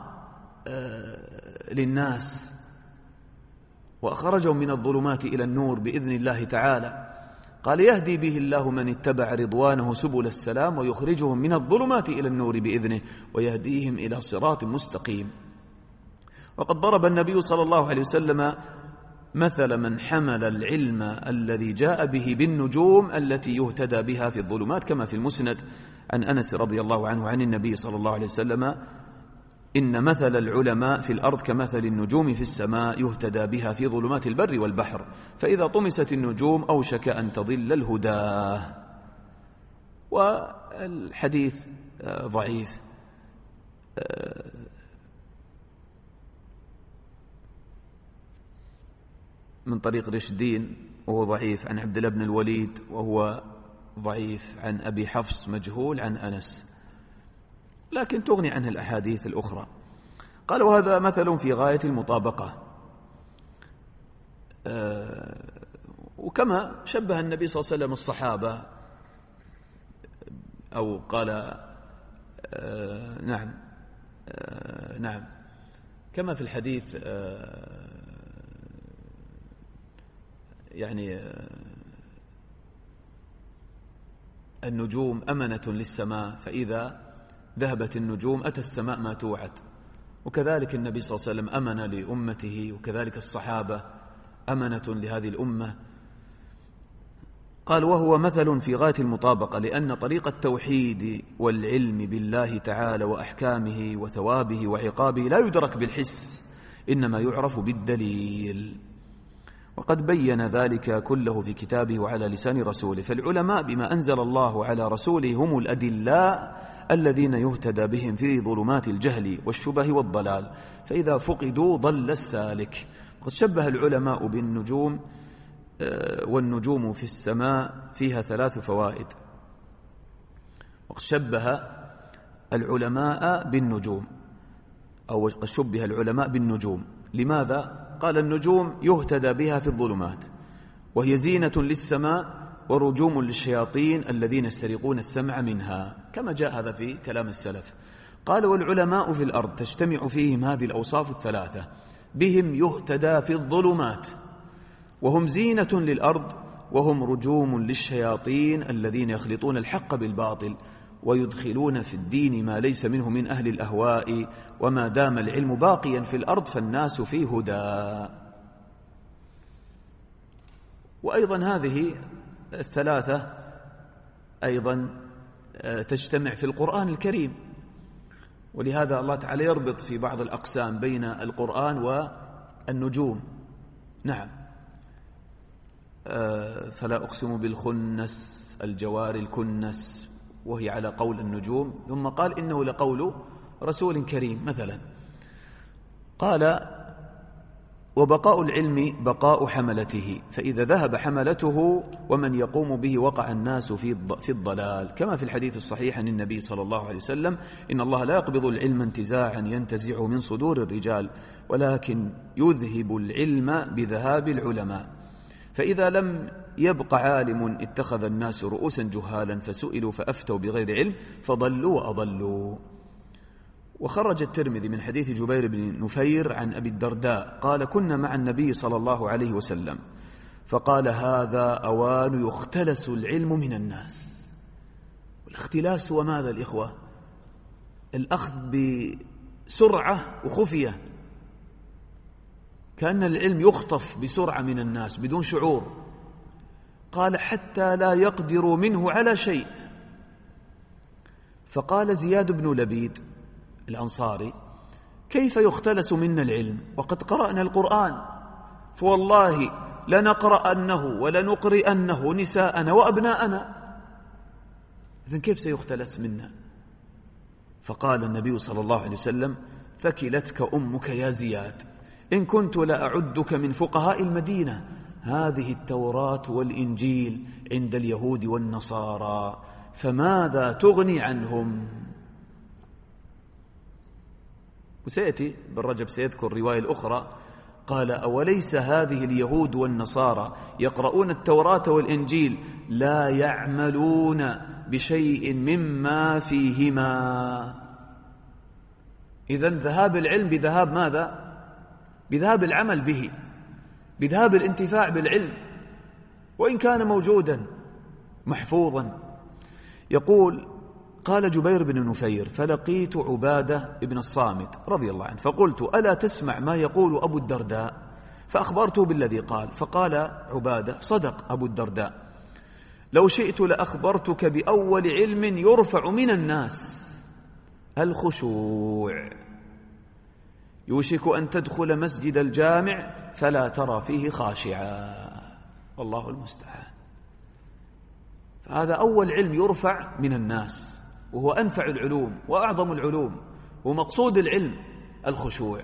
للناس وأخرجهم من الظلمات إلى النور بإذن الله تعالى. قال يهدي به الله من اتبع رضوانه سبل السلام ويخرجهم من الظلمات إلى النور بإذنه ويهديهم إلى صراط مستقيم. وقد ضرب النبي صلى الله عليه وسلم مثل من حمل العلم الذي جاء به بالنجوم التي يهتدى بها في الظلمات، كما في المسند عن أنس رضي الله عنه عن النبي صلى الله عليه وسلم إن مثل العلماء في الأرض كمثل النجوم في السماء يهتدى بها في ظلمات البر والبحر، فإذا طمست النجوم أوشك أن تضل الهدى. والحديث ضعيف من طريق رشدين وهو ضعيف عن عبد الله بن الوليد وهو ضعيف عن أبي حفص مجهول عن أنس، لكن تغني عنه الأحاديث الأخرى. قال وهذا مثل في غاية المطابقة. أه وكما شبه النبي صلى الله عليه وسلم الصحابة، أو قال أه نعم أه نعم كما في الحديث أه يعني النجوم أمنة للسماء، فإذا ذهبت النجوم أتى السماء ما توعد. وكذلك النبي صلى الله عليه وسلم أمن لأمته، وكذلك الصحابة أمنة لهذه الأمة. قال وهو مثل في غاية المطابقة، لأن طريق التوحيد والعلم بالله تعالى وأحكامه وثوابه وعقابه لا يدرك بالحس، إنما يعرف بالدليل. وقد بين ذلك كله في كتابه وعلى لسان رسوله. فالعلماء بما أنزل الله على رسوله هم الأدلاء الذين يهتدى بهم في ظلمات الجهل والشبه والضلال، فإذا فقدوا ضل السالك. وقد شبه العلماء بالنجوم، والنجوم في السماء فيها ثلاث فوائد. وقد شبه العلماء بالنجوم، أو قد شبه العلماء بالنجوم. لماذا؟ قال النجوم يهتدى بها في الظلمات، وهي زينة للسماء ورجوم للشياطين الذين يسترقون السمع منها، كما جاء هذا في كلام السلف. قال والعلماء في الأرض تجتمع فيهم هذه الأوصاف الثلاثة، بهم يهتدى في الظلمات، وهم زينة للأرض، وهم رجوم للشياطين الذين يخلطون الحق بالباطل ويدخلون في الدين ما ليس منه من أهل الأهواء. وما دام العلم باقيا في الأرض فالناس في هدى. وأيضا هذه الثلاثة أيضا تجتمع في القرآن الكريم، ولهذا الله تعالى يربط في بعض الأقسام بين القرآن والنجوم. نعم فلا أقسم بالخنس الجوار الكنس، وهي على قول النجوم، ثم قال إنه لقول رسول كريم مثلا. قال وبقاء العلم بقاء حملته، فإذا ذهب حملته ومن يقوم به وقع الناس في الضلال، كما في الحديث الصحيح عن النبي صلى الله عليه وسلم إن الله لا يقبض العلم انتزاعا ينتزعه من صدور الرجال، ولكن يذهب العلم بذهاب العلماء. فإذا لم يبقى عالم اتخذ الناس رؤوسا جهالا فسئلوا فأفتوا بغير علم فضلوا وأضلوا. وخرج الترمذي من حديث جبير بن نفير عن أبي الدرداء قال كنا مع النبي صلى الله عليه وسلم فقال هذا أوان يختلس العلم من الناس. والاختلاس هو ماذا الإخوة؟ الأخذ بسرعة وخفية، كأن العلم يخطف بسرعة من الناس بدون شعور. قال حتى لا يقدروا منه على شيء. فقال زياد بن لبيد الأنصاري كيف يختلس منا العلم وقد قرأنا القرآن؟ فوالله لنقرأنه ولنقرئنه نساءنا وأبناءنا، إذن كيف سيختلس منا؟ فقال النبي صلى الله عليه وسلم ثكلتك أمك يا زياد، إن كنت لأعدك من فقهاء المدينة. هذه التوراة والإنجيل عند اليهود والنصارى، فماذا تغني عنهم؟ وسيأتي بالرجب سيذكر رواية الأخرى قال أوليس هذه اليهود والنصارى يقرؤون التوراة والإنجيل لا يعملون بشيء مما فيهما؟ إذن ذهاب العلم بذهاب ماذا؟ بذهاب العمل به، بذهاب الانتفاع بالعلم وإن كان موجودا محفوظا. يقول قال جبير بن نفير فلقيت عبادة بن الصامت رضي الله عنه فقلت ألا تسمع ما يقول أبو الدرداء؟ فأخبرته بالذي قال. فقال عبادة صدق أبو الدرداء، لو شئت لأخبرتك بأول علم يرفع من الناس الخشوع، يوشك أن تدخل مسجد الجامع فلا ترى فيه خاشعا، والله المستعان. فهذا أول علم يرفع من الناس، وهو أنفع العلوم وأعظم العلوم، ومقصود العلم الخشوع.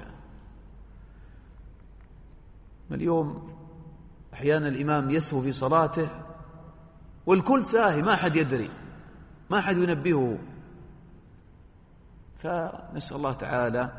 اليوم أحيانا الإمام يسهو في صلاته والكل ساهي، ما أحد يدري، ما أحد ينبهه. فنسأل الله تعالى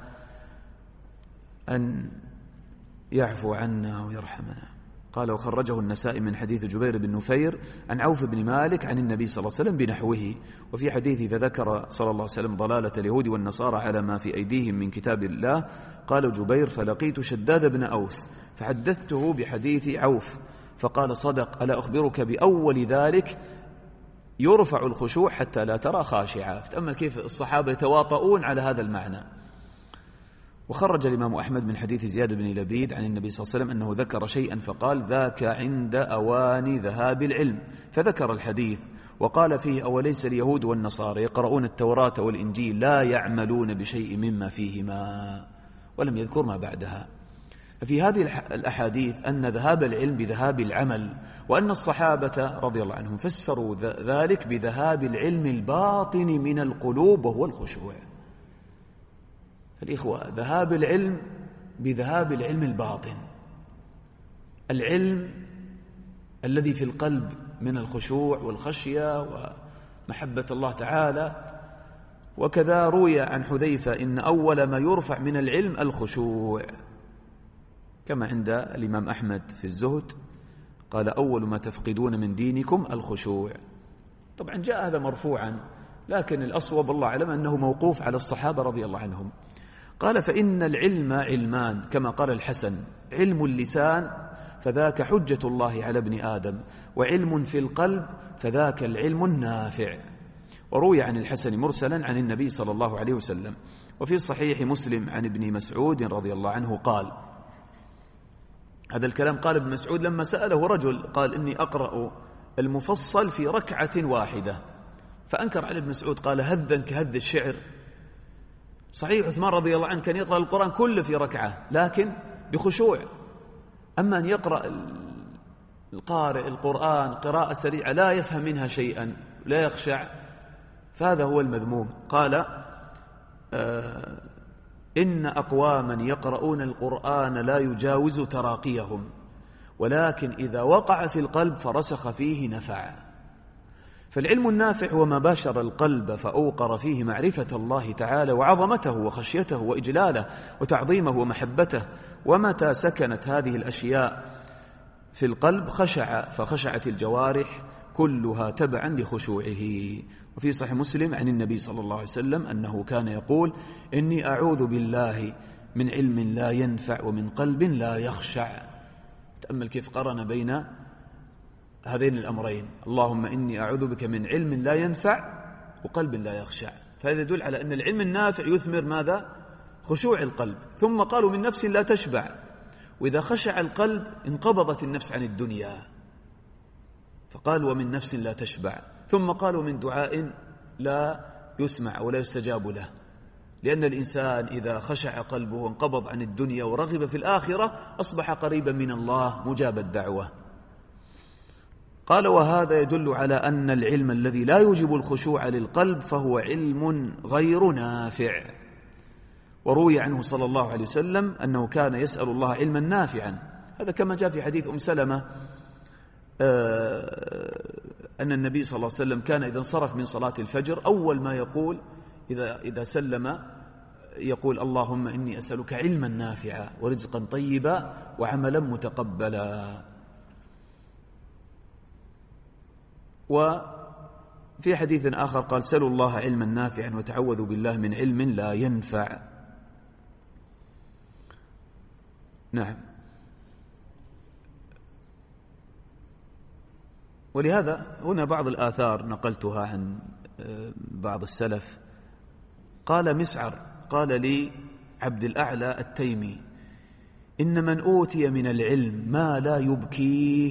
أن يعفو عنا ويرحمنا. قال وخرجه النسائي من حديث جبير بن نفير عن عوف بن مالك عن النبي صلى الله عليه وسلم بنحوه. وفي حديثه فذكر صلى الله عليه وسلم ضلالة اليهود والنصارى على ما في أيديهم من كتاب الله. قال جبير فلقيت شداد بن أوس فحدثته بحديث عوف فقال صدق، ألا أخبرك بأول ذلك يرفع الخشوع حتى لا ترى خاشعة. فتأمل كيف الصحابة يتواطؤون على هذا المعنى. وخرج الإمام أحمد من حديث زياد بن لبيد عن النبي صلى الله عليه وسلم أنه ذكر شيئا فقال ذاك عند أوان ذهاب العلم، فذكر الحديث وقال فيه أوليس اليهود والنصارى يقرؤون التوراة والإنجيل لا يعملون بشيء مما فيهما، ولم يذكر ما بعدها. ففي هذه الأحاديث أن ذهاب العلم بذهاب العمل، وأن الصحابة رضي الله عنهم فسروا ذلك بذهاب العلم الباطن من القلوب وهو الخشوع. الإخوة ذهاب العلم بذهاب العلم الباطن، العلم الذي في القلب من الخشوع والخشية ومحبة الله تعالى. وكذا روي عن حذيفة إن أول ما يرفع من العلم الخشوع، كما عند الإمام أحمد في الزهد قال أول ما تفقدون من دينكم الخشوع. طبعا جاء هذا مرفوعا، لكن الأصوب الله أعلم أنه موقوف على الصحابة رضي الله عنهم. قال فإن العلم علمان كما قال الحسن، علم اللسان فذاك حجة الله على ابن آدم، وعلم في القلب فذاك العلم النافع. وروي عن الحسن مرسلا عن النبي صلى الله عليه وسلم. وفي صحيح مسلم عن ابن مسعود رضي الله عنه قال، هذا الكلام قال ابن مسعود لما سأله رجل قال إني أقرأ المفصل في ركعة واحدة، فأنكر على ابن مسعود قال هذا كهذ الشعر. صحيح عثمان رضي الله عنه كان يقرأ القرآن كله في ركعة لكن بخشوع، أما أن يقرأ القارئ القرآن قراءة سريعة لا يفهم منها شيئا لا يخشع، فهذا هو المذموم. قال آه إن أقواما يقرؤون القرآن لا يجاوز تراقيهم، ولكن إذا وقع في القلب فرسخ فيه نفع. فالعلم النافع هو ما باشر القلب فأوقر فيه معرفة الله تعالى وعظمته وخشيته وإجلاله وتعظيمه ومحبته. ومتى سكنت هذه الأشياء في القلب خشع، فخشعت الجوارح كلها تبعا لخشوعه. وفي صحيح مسلم عن النبي صلى الله عليه وسلم أنه كان يقول: إني أعوذ بالله من علم لا ينفع ومن قلب لا يخشع. تأمل كيف قرن بين هذين الأمرين: اللهم إني أعوذ بك من علم لا ينفع وقلب لا يخشع. فهذا يدل على أن العلم النافع يثمر ماذا؟ خشوع القلب. ثم قالوا: من نفس لا تشبع، وإذا خشع القلب انقبضت النفس عن الدنيا، فقال: ومن نفس لا تشبع. ثم قالوا: من دعاء لا يسمع ولا يستجاب له، لأن الإنسان إذا خشع قلبه وانقبض عن الدنيا ورغب في الآخرة أصبح قريبا من الله مجاب الدعوة. قال: وهذا يدل على أن العلم الذي لا يوجب الخشوع للقلب فهو علم غير نافع. وروي عنه صلى الله عليه وسلم أنه كان يسأل الله علما نافعا، هذا كما جاء في حديث أم سلمة أن النبي صلى الله عليه وسلم كان إذا انصرف من صلاة الفجر أول ما يقول إذا, إذا سلم يقول: اللهم إني أسألك علما نافعا ورزقا طيبا وعملا متقبلا. وفي حديث آخر قال: سلوا الله علما نافعا وتعوذوا بالله من علم لا ينفع. نعم. ولهذا هنا بعض الآثار نقلتها عن بعض السلف. قال مسعر قال لي عبد الأعلى التيمي: إن من أوتي من العلم ما لا يبكيه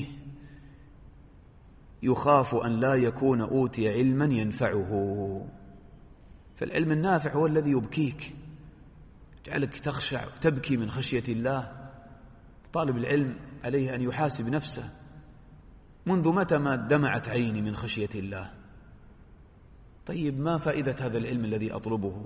يخاف أن لا يكون أوتي علما ينفعه. فالعلم النافع هو الذي يبكيك، جعلك تخشع وتبكي من خشية الله. طالب العلم عليه أن يحاسب نفسه: منذ متى ما دمعت عيني من خشية الله؟ طيب، ما فائدة هذا العلم الذي أطلبه؟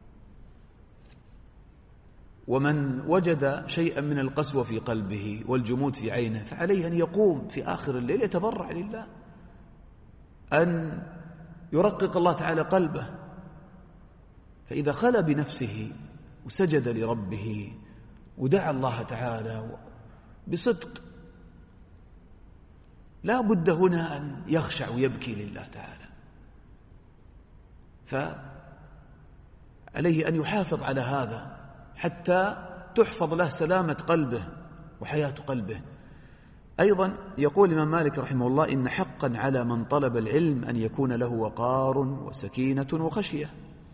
ومن وجد شيئا من القسوة في قلبه والجمود في عينه فعليه أن يقوم في آخر الليل يتبرع لله، أن يرقق الله تعالى قلبه. فإذا خلى بنفسه وسجد لربه ودعا الله تعالى بصدق لا بد هنا أن يخشع ويبكي لله تعالى. فعليه أن يحافظ على هذا حتى تحفظ له سلامة قلبه وحياة قلبه. أيضا يقول الإمام مالك رحمه الله: إن حقا على من طلب العلم أن يكون له وقار وسكينة وخشية.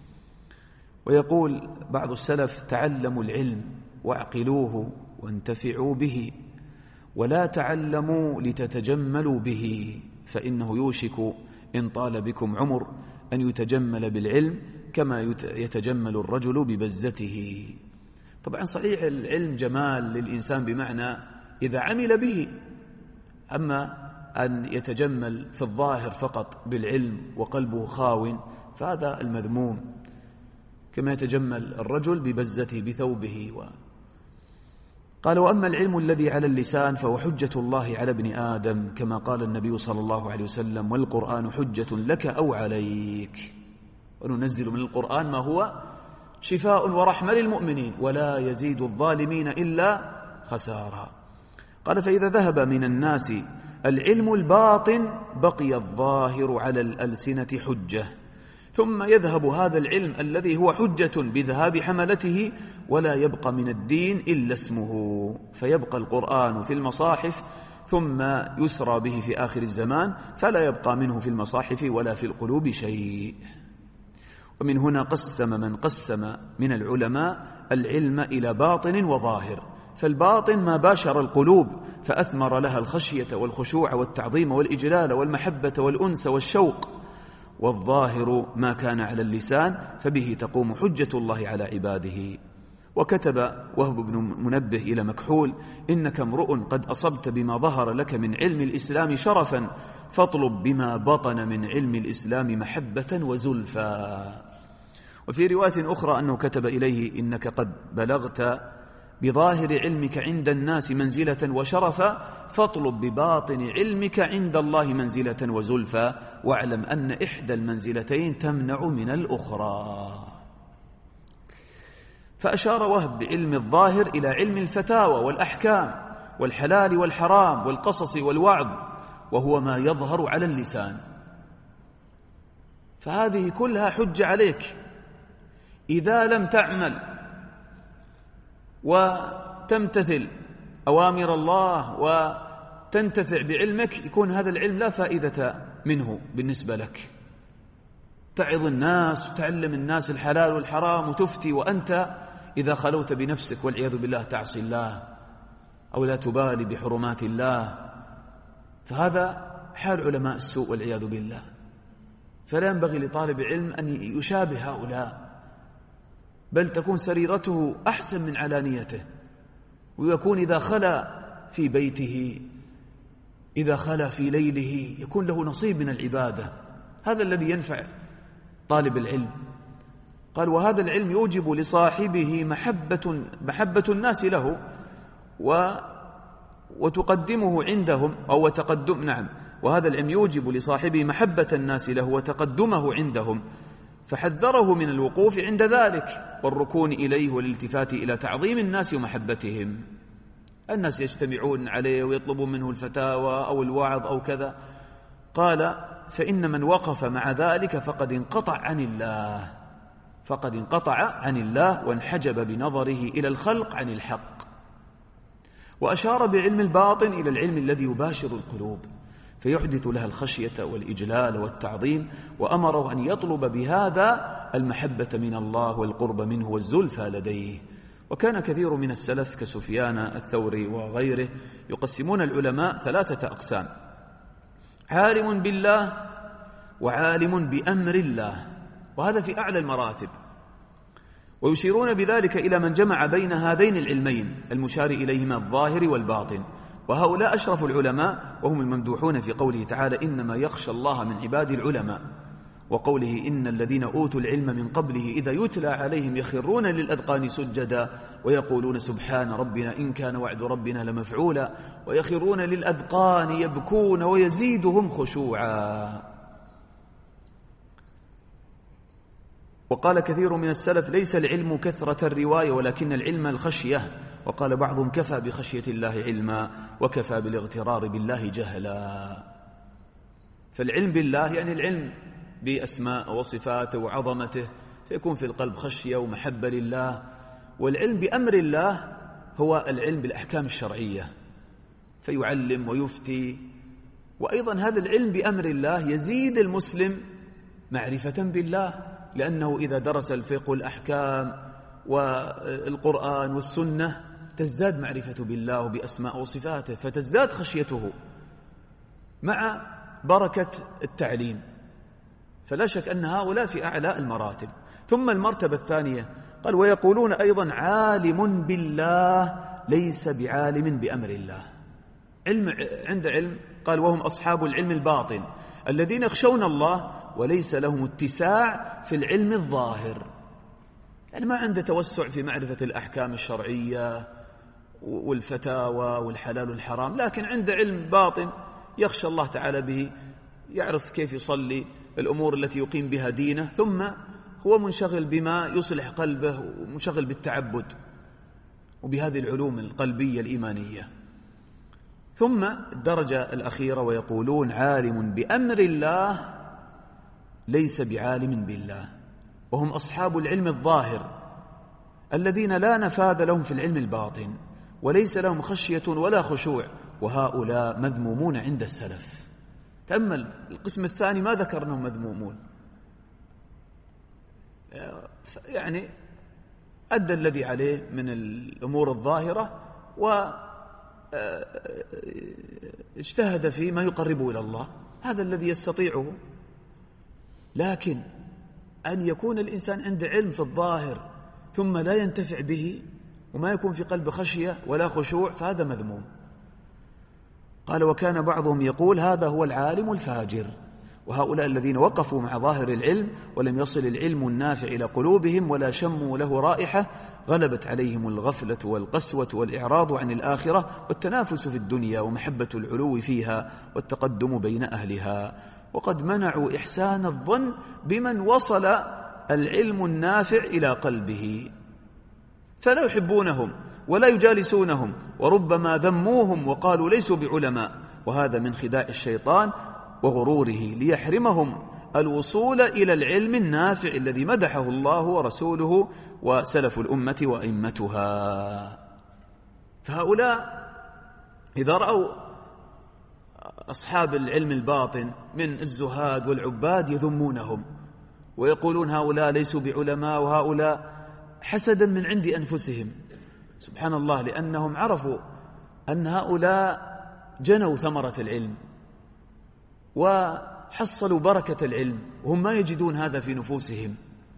ويقول بعض السلف: تعلموا العلم واعقلوه وانتفعوا به، ولا تعلموا لتتجملوا به، فإنه يوشك إن طال بكم عمر أن يتجمل بالعلم كما يتجمل الرجل ببزته. طبعا صحيح العلم جمال للإنسان بمعنى إذا عمل به، أما أن يتجمل في الظاهر فقط بالعلم وقلبه خاو فهذا المذموم، كما يتجمل الرجل ببزته بثوبه. و... قال: وأما العلم الذي على اللسان فهو حجة الله على ابن آدم، كما قال النبي صلى الله عليه وسلم: والقرآن حجة لك أو عليك، وننزل من القرآن ما هو شفاء ورحمة للمؤمنين ولا يزيد الظالمين إلا خسارا. قال: فإذا ذهب من الناس العلم الباطن بقي الظاهر على الألسنة حجة، ثم يذهب هذا العلم الذي هو حجة بذهاب حملته ولا يبقى من الدين إلا اسمه، فيبقى القرآن في المصاحف ثم يسرى به في آخر الزمان فلا يبقى منه في المصاحف ولا في القلوب شيء. ومن هنا قسم من قسم من العلماء العلم إلى باطن وظاهر، فالباطن ما باشر القلوب فأثمر لها الخشية والخشوع والتعظيم والإجلال والمحبة والأنس والشوق، والظاهر ما كان على اللسان فبه تقوم حجة الله على عباده. وكتب وهب بن منبه إلى مكحول: إنك امرؤ قد أصبت بما ظهر لك من علم الإسلام شرفا، فاطلب بما بطن من علم الإسلام محبة وزلفا. وفي رواية أخرى أنه كتب إليه: إنك قد بلغت بظاهر علمك عند الناس منزلة وشرفا، فاطلب بباطن علمك عند الله منزلة وزلفا، واعلم أن إحدى المنزلتين تمنع من الأخرى. فأشار وهب بعلم الظاهر إلى علم الفتاوى والأحكام، والحلال والحرام والقصص والوعظ، وهو ما يظهر على اللسان. فهذه كلها حجة عليك. إذا لم تعمل وتمتثل أوامر الله وتنتفع بعلمك، يكون هذا العلم لا فائدة منه بالنسبة لك. تعظ الناس وتعلم الناس الحلال والحرام وتفتي، وأنت إذا خلوت بنفسك والعياذ بالله تعصي الله أو لا تبالي بحرمات الله، فهذا حال علماء السوء والعياذ بالله. فلا ينبغي لطالب علم أن يشابه هؤلاء، بل تكون سريرته أحسن من علانيته، ويكون إذا خلا في بيته، إذا خلا في ليله، يكون له نصيب من العبادة. هذا الذي ينفع طالب العلم. قال: وهذا العلم يوجب لصاحبه محبة, محبة الناس له و وتقدمه عندهم أو وتقدم نعم وهذا العلم يوجب لصاحبه محبة الناس له وتقدمه عندهم، فحذره من الوقوف عند ذلك والركون إليه والالتفات إلى تعظيم الناس ومحبتهم. الناس يجتمعون عليه ويطلبون منه الفتاوى أو الوعظ أو كذا. قال: فإن من وقف مع ذلك فقد انقطع عن الله فقد انقطع عن الله وانحجب بنظره إلى الخلق عن الحق. وأشار بعلم الباطن إلى العلم الذي يباشر القلوب فيحدث لها الخشية والإجلال والتعظيم، وأمره أن يطلب بهذا المحبة من الله والقرب منه والزلفى لديه. وكان كثير من السلف كسفيان الثوري وغيره يقسمون العلماء ثلاثة أقسام: عالم بالله، وعالم بأمر الله، وهذا في أعلى المراتب. ويشيرون بذلك إلى من جمع بين هذين العلمين المشار إليهما الظاهر والباطن، وهؤلاء أشرف العلماء، وهم الممدوحون في قوله تعالى: إنما يخشى الله من عباد العلماء، وقوله: إن الذين أوتوا العلم من قبله إذا يتلى عليهم يخرون للأذقان سجدا ويقولون سبحان ربنا إن كان وعد ربنا لمفعولا، ويخرون للأذقان يبكون ويزيدهم خشوعا. وقال كثير من السلف: ليس العلم كثرة الرواية ولكن العلم الخشية. وقال بعضهم: كفى بخشية الله علما وكفى بالاغترار بالله جهلا. فالعلم بالله يعني العلم بأسماء وصفاته وعظمته، فيكون في القلب خشية ومحبة لله. والعلم بأمر الله هو العلم بالأحكام الشرعية، فيعلم ويفتي. وأيضا هذا العلم بأمر الله يزيد المسلم معرفة بالله، لأنه إذا درس الفقه والأحكام والقرآن والسنة تزداد معرفة بالله وبأسماء وصفاته، فتزداد خشيته مع بركة التعليم. فلا شك أن هؤلاء في أعلى المراتب. ثم المرتبة الثانية قال: ويقولون أيضا عالم بالله ليس بعالم بأمر الله. علم عند علم، قال: وهم أصحاب العلم الباطن الذين يخشون الله وليس لهم اتساع في العلم الظاهر، يعني ما عنده توسع في معرفة الأحكام الشرعية والفتاوى والحلال والحرام، لكن عنده علم باطن يخشى الله تعالى به، يعرف كيف يصلي، الأمور التي يقيم بها دينه، ثم هو منشغل بما يصلح قلبه ومنشغل بالتعبد وبهذه العلوم القلبية الإيمانية. ثم الدرجة الأخيرة: ويقولون عالم بأمر الله ليس بعالم بالله، وهم أصحاب العلم الظاهر الذين لا نفاذ لهم في العلم الباطن وليس لهم خشية ولا خشوع، وهؤلاء مذمومون عند السلف. تأمل القسم الثاني ما ذكر أنهم مذمومون، يعني أدى الذي عليه من الأمور الظاهرة واجتهد فيما يقربه إلى الله، هذا الذي يستطيعه. لكن أن يكون الإنسان عنده علم في الظاهر ثم لا ينتفع به وما يكون في قلب خشية ولا خشوع، فهذا مذموم. قال: وكان بعضهم يقول هذا هو العالم الفاجر. وهؤلاء الذين وقفوا مع ظاهر العلم ولم يصل العلم النافع إلى قلوبهم ولا شموا له رائحة، غلبت عليهم الغفلة والقسوة والإعراض عن الآخرة والتنافس في الدنيا ومحبة العلو فيها والتقدم بين أهلها، وقد منعوا إحسان الظن بمن وصل العلم النافع إلى قلبه، فلا يحبونهم ولا يجالسونهم، وربما ذموهم وقالوا ليسوا بعلماء، وهذا من خداع الشيطان وغروره ليحرمهم الوصول إلى العلم النافع الذي مدحه الله ورسوله وسلف الأمة وأئمتها. فهؤلاء إذا رأوا أصحاب العلم الباطن من الزهاد والعباد يذمونهم ويقولون هؤلاء ليسوا بعلماء وهؤلاء حسدا من عند أنفسهم، سبحان الله، لأنهم عرفوا أن هؤلاء جنوا ثمرة العلم وحصلوا بركة العلم وهم ما يجدون هذا في نفوسهم،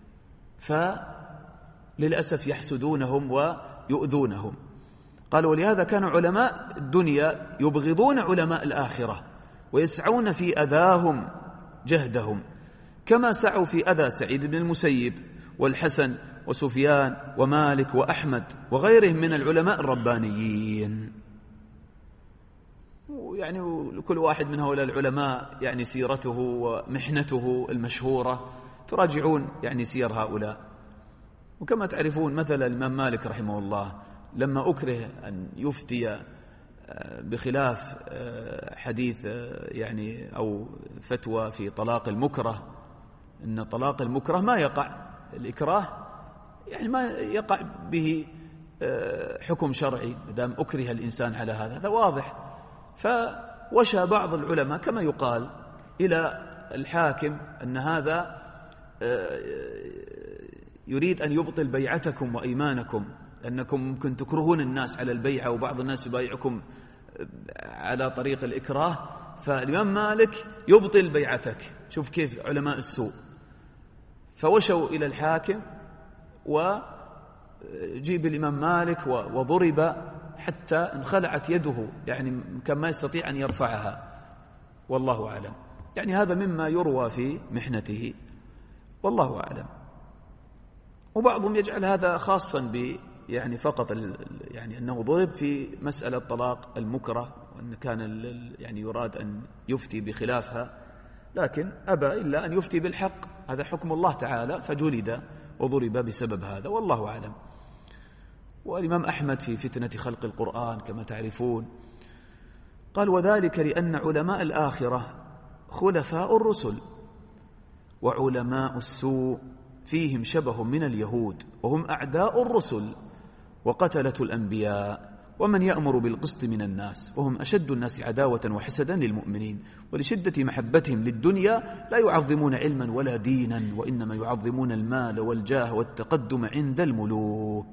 فللأسف يحسدونهم ويؤذونهم. قال ولهذا كان علماء الدنيا يبغضون علماء الآخرة ويسعون في أذاهم جهدهم، كما سعوا في أذى سعيد بن المسيب والحسن وسفيان ومالك وأحمد وغيرهم من العلماء الربانيين. يعني كل واحد من هؤلاء العلماء يعني سيرته ومحنته المشهورة، تراجعون يعني سير هؤلاء. وكما تعرفون مثلا الإمام مالك رحمه الله لما أكره أن يفتي بخلاف حديث يعني أو فتوى في طلاق المكره، إن طلاق المكره ما يقع الإكراه يعني ما يقع به حكم شرعي دام أكره الإنسان على هذا، هذا واضح. فوشى بعض العلماء كما يقال إلى الحاكم أن هذا يريد أن يبطل بيعتكم وإيمانكم، أنكم ممكن تكرهون الناس على البيعة وبعض الناس يبايعكم على طريق الإكراه، فالإمام مالك يبطل بيعتك. شوف كيف علماء السوء. فوشوا إلى الحاكم وجيب الإمام مالك وضرب حتى انخلعت يده، يعني كان ما يستطيع أن يرفعها، والله أعلم. يعني هذا مما يروى في محنته، والله أعلم. وبعضهم يجعل هذا خاصا ب يعني فقط يعني أنه ضرب في مسألة طلاق المكره، وأن كان يعني يراد أن يفتي بخلافها، لكن أبى إلا أن يفتي بالحق، هذا حكم الله تعالى، فجلد وضرب بسبب هذا، والله أعلم. والإمام أحمد في فتنة خلق القرآن كما تعرفون قال وذلك لأن علماء الآخرة خلفاء الرسل، وعلماء السوء فيهم شبه من اليهود، وهم أعداء الرسل وقتلة الأنبياء، ومن يأمر بالقسط من الناس، وهم أشد الناس عداوة وحسدا للمؤمنين، ولشدة محبتهم للدنيا لا يعظمون علما ولا دينا، وإنما يعظمون المال والجاه والتقدم عند الملوك.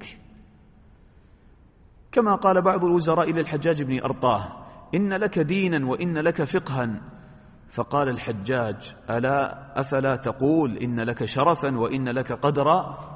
كما قال بعض الوزراء إلى الحجاج بن أرطاه إن لك دينا وإن لك فقها، فقال الحجاج ألا أفلا تقول إن لك شرفا وإن لك قدرا؟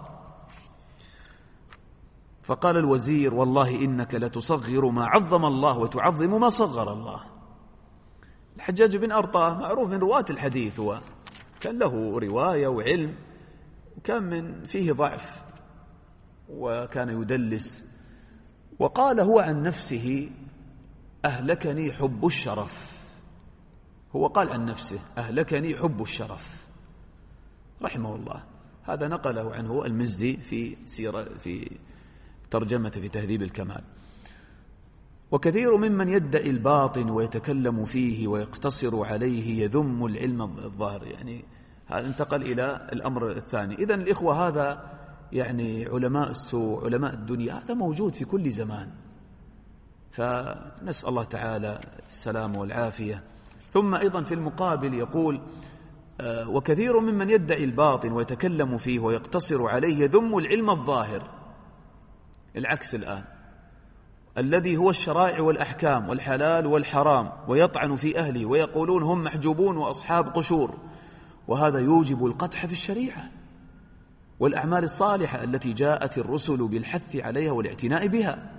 فقال الوزير والله إنك لتصغر ما عظم الله وتعظم ما صغر الله. الحجاج بن أرطاه معروف من رواة الحديث، هو كان له رواية وعلم، وكان من فيه ضعف وكان يدلس. وقال هو عن نفسه أهلكني حب الشرف، هو قال عن نفسه أهلكني حب الشرف رحمه الله. هذا نقله عنه المزي في سيرة في ترجمة في تهذيب الكمال. وكثير ممن يدعي الباطن ويتكلم فيه ويقتصر عليه يذم العلم الظاهر. يعني هذا انتقل إلى الأمر الثاني. إذن الإخوة هذا يعني علماء السوء علماء الدنيا هذا موجود في كل زمان، فنسأل الله تعالى السلامة والعافية. ثم أيضا في المقابل يقول وكثير ممن يدعي الباطن ويتكلم فيه ويقتصر عليه يذم العلم الظاهر، العكس الآن، الذي هو الشرائع والأحكام والحلال والحرام، ويطعن في أهله ويقولون هم محجوبون وأصحاب قشور، وهذا يوجب القدح في الشريعة والأعمال الصالحة التي جاءت الرسل بالحث عليها والاعتناء بها.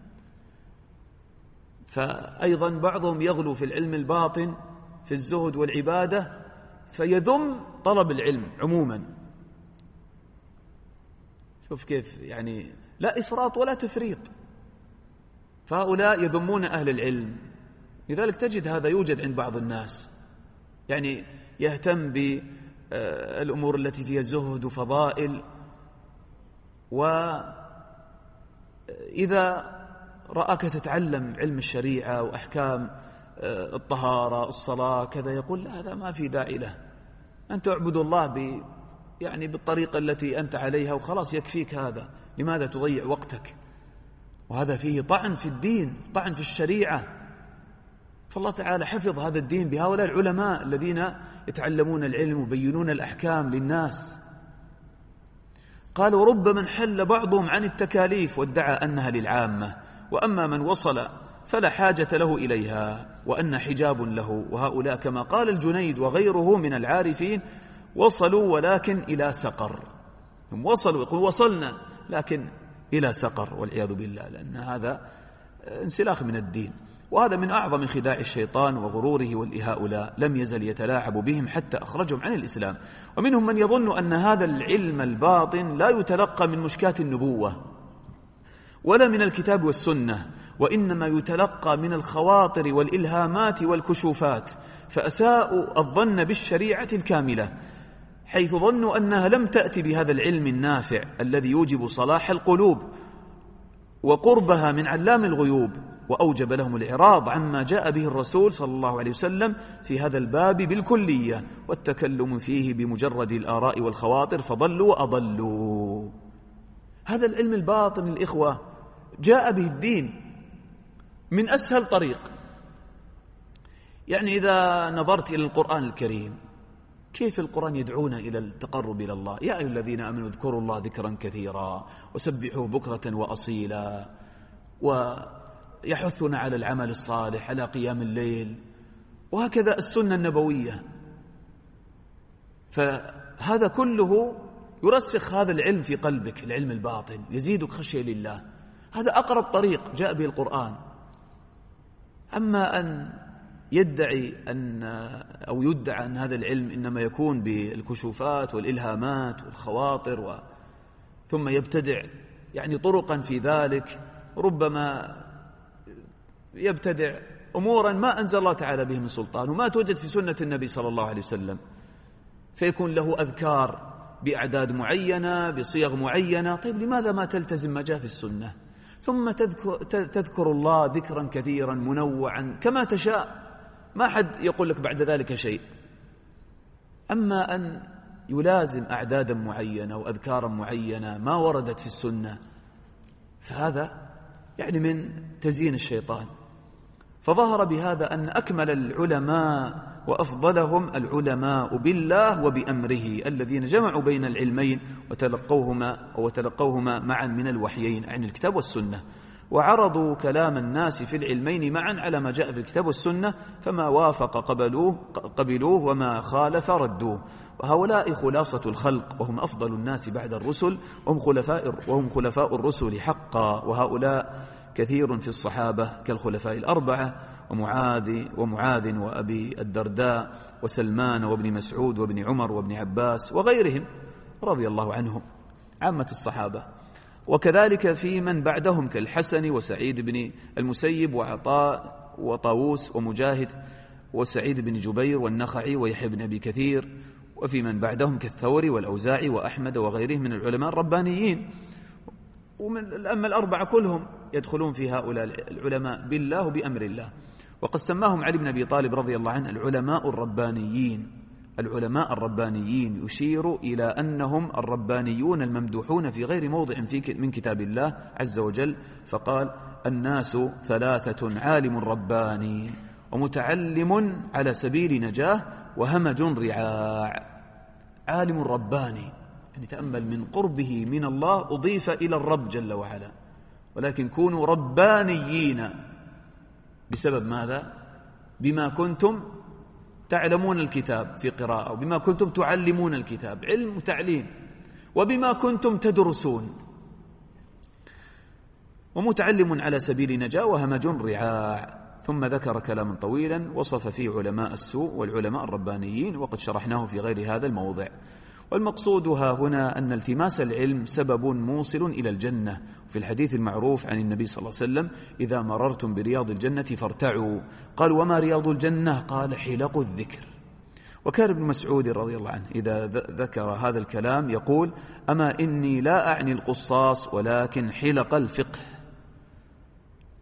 فأيضا بعضهم يغلو في العلم الباطن في الزهد والعبادة فيذم طلب العلم عموما. شوف كيف يعني لا إفراط ولا تفريط، فهؤلاء يذمون أهل العلم. لذلك تجد هذا يوجد عند بعض الناس، يعني يهتم بالأمور التي فيها زهد وفضائل إذا رآك تتعلم علم الشريعة وأحكام الطهارة الصلاة كذا يقول لا هذا ما في داعي له، أنت اعبد الله ب يعني بالطريقة التي أنت عليها وخلاص يكفيك هذا، لماذا تضيع وقتك؟ وهذا فيه طعن في الدين، طعن في الشريعة. فالله تعالى حفظ هذا الدين بهؤلاء العلماء الذين يتعلمون العلم ويبينون الأحكام للناس. قال وربما انحل بعضهم عن التكاليف وادعى أنها للعامة، وأما من وصل فلا حاجة له إليها وأن حجاب له. وهؤلاء كما قال الجنيد وغيره من العارفين وصلوا ولكن إلى سقر، هم وصلوا يقول وصلنا لكن إلى سقر والعياذ بالله، لأن هذا انسلاخ من الدين. وهذا من أعظم خداع الشيطان وغروره، والهؤلاء لم يزل يتلاعب بهم حتى أخرجهم عن الإسلام. ومنهم من يظن أن هذا العلم الباطن لا يتلقى من مشكات النبوة ولا من الكتاب والسنة، وإنما يتلقى من الخواطر والإلهامات والكشوفات، فأساءوا الظن بالشريعة الكاملة حيث ظنوا أنها لم تأتي بهذا العلم النافع الذي يوجب صلاح القلوب وقربها من علام الغيوب، وأوجب لهم الإعراض عما جاء به الرسول صلى الله عليه وسلم في هذا الباب بالكلية والتكلم فيه بمجرد الآراء والخواطر، فضلوا وأضلوا. هذا العلم الباطن الإخوة جاء به الدين من أسهل طريق. يعني إذا نظرت إلى القرآن الكريم كيف القرآن يدعونا إلى التقرب إلى الله، يا أيها الذين آمنوا اذكروا الله ذكرا كثيرا وسبحوه بكرة وأصيلا، ويحثنا على العمل الصالح على قيام الليل، وهكذا السنة النبوية. فهذا كله يرسخ هذا العلم في قلبك، العلم الباطن يزيدك خشية لله. هذا أقرب طريق جاء به القرآن. أما أن يدعي أن أو يدعى أن هذا العلم إنما يكون بالكشوفات والإلهامات والخواطر و ثم يبتدع يعني طرقا في ذلك، ربما يبتدع أمورا ما أنزل الله تعالى به من سلطان وما توجد في سنة النبي صلى الله عليه وسلم، فيكون له أذكار بأعداد معينة بصيغ معينة. طيب لماذا ما تلتزم ما جاء في السنة؟ ثم تذكر, تذكر الله ذكرا كثيرا منوعا كما تشاء، ما حد يقول لك بعد ذلك شيء. أما أن يلازم أعدادا معينة وأذكارا معينة ما وردت في السنة، فهذا يعني من تزيين الشيطان. فظهر بهذا أن أكمل العلماء وأفضلهم العلماء بالله وبأمره الذين جمعوا بين العلمين وتلقوهما وتلقوهما معا من الوحيين عن الكتاب والسنة، وعرضوا كلام الناس في العلمين معا على ما جاء في الكتاب والسنة، فما وافق قبلوه, قبلوه وما خالف ردوه. وهؤلاء خلاصة الخلق وهم أفضل الناس بعد الرسل، وهم خلفاء, وهم خلفاء الرسل حقا. وهؤلاء كثير في الصحابة كالخلفاء الأربعة ومعاذ ومعاذ وأبي الدرداء وسلمان وابن مسعود وابن عمر وابن عباس وغيرهم رضي الله عنهم عامة الصحابة. وكذلك في من بعدهم كالحسن وسعيد بن المسيب وعطاء وطاووس ومجاهد وسعيد بن جبير والنخعي ويحيى بن أبي كثير، وفي من بعدهم كالثوري والأوزاعي وأحمد وغيرهم من العلماء الربانيين. ومن أما الأربعة كلهم يدخلون في هؤلاء العلماء بالله بأمر الله. وقد سماهم علي بن أبي طالب رضي الله عنه العلماء الربانيين. العلماء الربانيين يشير إلى أنهم الربانيون الممدوحون في غير موضع في من كتاب الله عز وجل، فقال الناس ثلاثة: عالم رباني ومتعلم على سبيل نجاه وهمج رعاع. عالم رباني يعني تأمل من قربه من الله أضيف إلى الرب جل وعلا، ولكن كونوا ربانيين بسبب ماذا؟ بما كنتم تعلمون الكتاب في قراءة، وبما كنتم تعلمون الكتاب علم وتعليم، وبما كنتم تدرسون. ومتعلم على سبيل نجاة وهمج رعاع. ثم ذكر كلاما طويلا وصف فيه علماء السوء والعلماء الربانيين، وقد شرحناه في غير هذا الموضع. والمقصود ها هنا أن التماس العلم سبب موصل إلى الجنة. في الحديث المعروف عن النبي صلى الله عليه وسلم: إذا مررتم برياض الجنة فارتعوا. قال: وما رياض الجنة؟ قال: حلق الذكر. وكان ابن مسعود رضي الله عنه إذا ذكر هذا الكلام يقول: أما إني لا أعني القصاص ولكن حلق الفقه.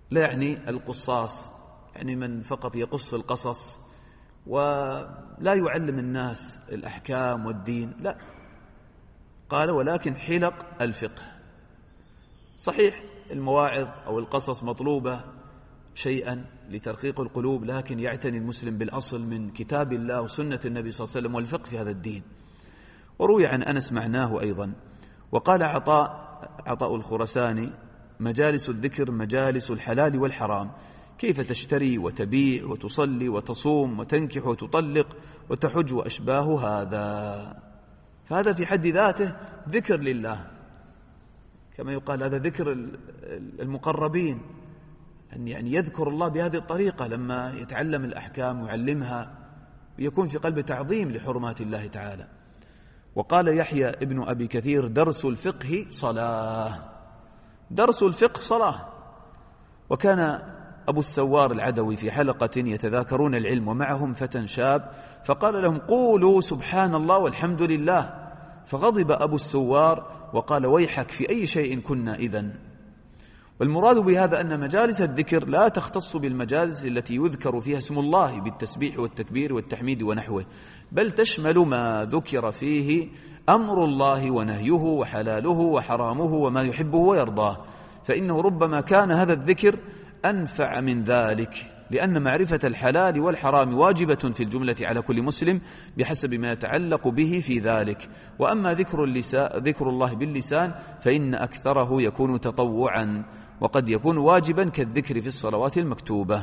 لا يعني القصاص، يعني من فقط يقص القصص ولا يعلم الناس الأحكام والدين، لا. قال ولكن حلق الفقه. صحيح المواعظ أو القصص مطلوبة شيئا لترقيق القلوب، لكن يعتني المسلم بالأصل من كتاب الله وسنة النبي صلى الله عليه وسلم والفقه في هذا الدين. وروي عن أنس معناه أيضا. وقال عطاء عطاء الخرساني: مجالس الذكر مجالس الحلال والحرام، كيف تشتري وتبيع وتصلي وتصوم وتنكح وتطلق وتحج وأشباه هذا. فهذا في حد ذاته ذكر لله، كما يقال هذا ذكر المقربين، أن يعني يذكر الله بهذه الطريقة لما يتعلم الأحكام ويعلمها، ويكون في قلبه تعظيم لحرمات الله تعالى. وقال يحيى ابن أبي كثير: درس الفقه صلاة، درس الفقه صلاة. وكان أبو السوار العدوي في حلقة يتذاكرون العلم ومعهم فتى شاب، فقال لهم: قولوا سبحان الله والحمد لله. فغضب أبو السوار وقال: ويحك، في أي شيء كنا إذن؟ والمراد بهذا أن مجالس الذكر لا تختص بالمجالس التي يذكر فيها اسم الله بالتسبيح والتكبير والتحميد ونحوه، بل تشمل ما ذكر فيه أمر الله ونهيه وحلاله وحرامه وما يحبه ويرضاه، فإنه ربما كان هذا الذكر أنفع من ذلك، لأن معرفة الحلال والحرام واجبة في الجملة على كل مسلم بحسب ما يتعلق به في ذلك. وأما ذكر اللسان ذكر الله باللسان فإن أكثره يكون تطوعا، وقد يكون واجبا كالذكر في الصلوات المكتوبة.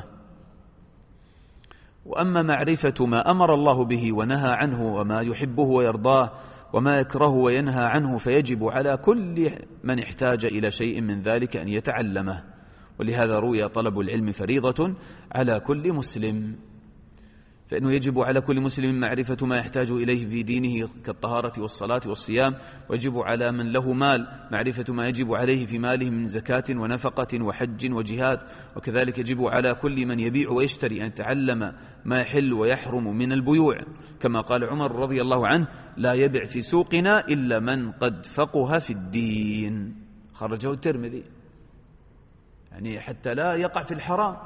وأما معرفة ما أمر الله به ونهى عنه وما يحبه ويرضاه وما يكره وينهى عنه فيجب على كل من احتاج إلى شيء من ذلك أن يتعلمه. ولهذا روي طلب العلم فريضة على كل مسلم، فإنه يجب على كل مسلم معرفة ما يحتاج إليه في دينه كالطهارة والصلاة والصيام، ويجب على من له مال معرفة ما يجب عليه في ماله من زكاة ونفقة وحج وجهاد. وكذلك يجب على كل من يبيع ويشتري أن يتعلم ما يحل ويحرم من البيوع، كما قال عمر رضي الله عنه: لا يبع في سوقنا إلا من قد فقه في الدين، خرجه الترمذي، يعني حتى لا يقع في الحرام.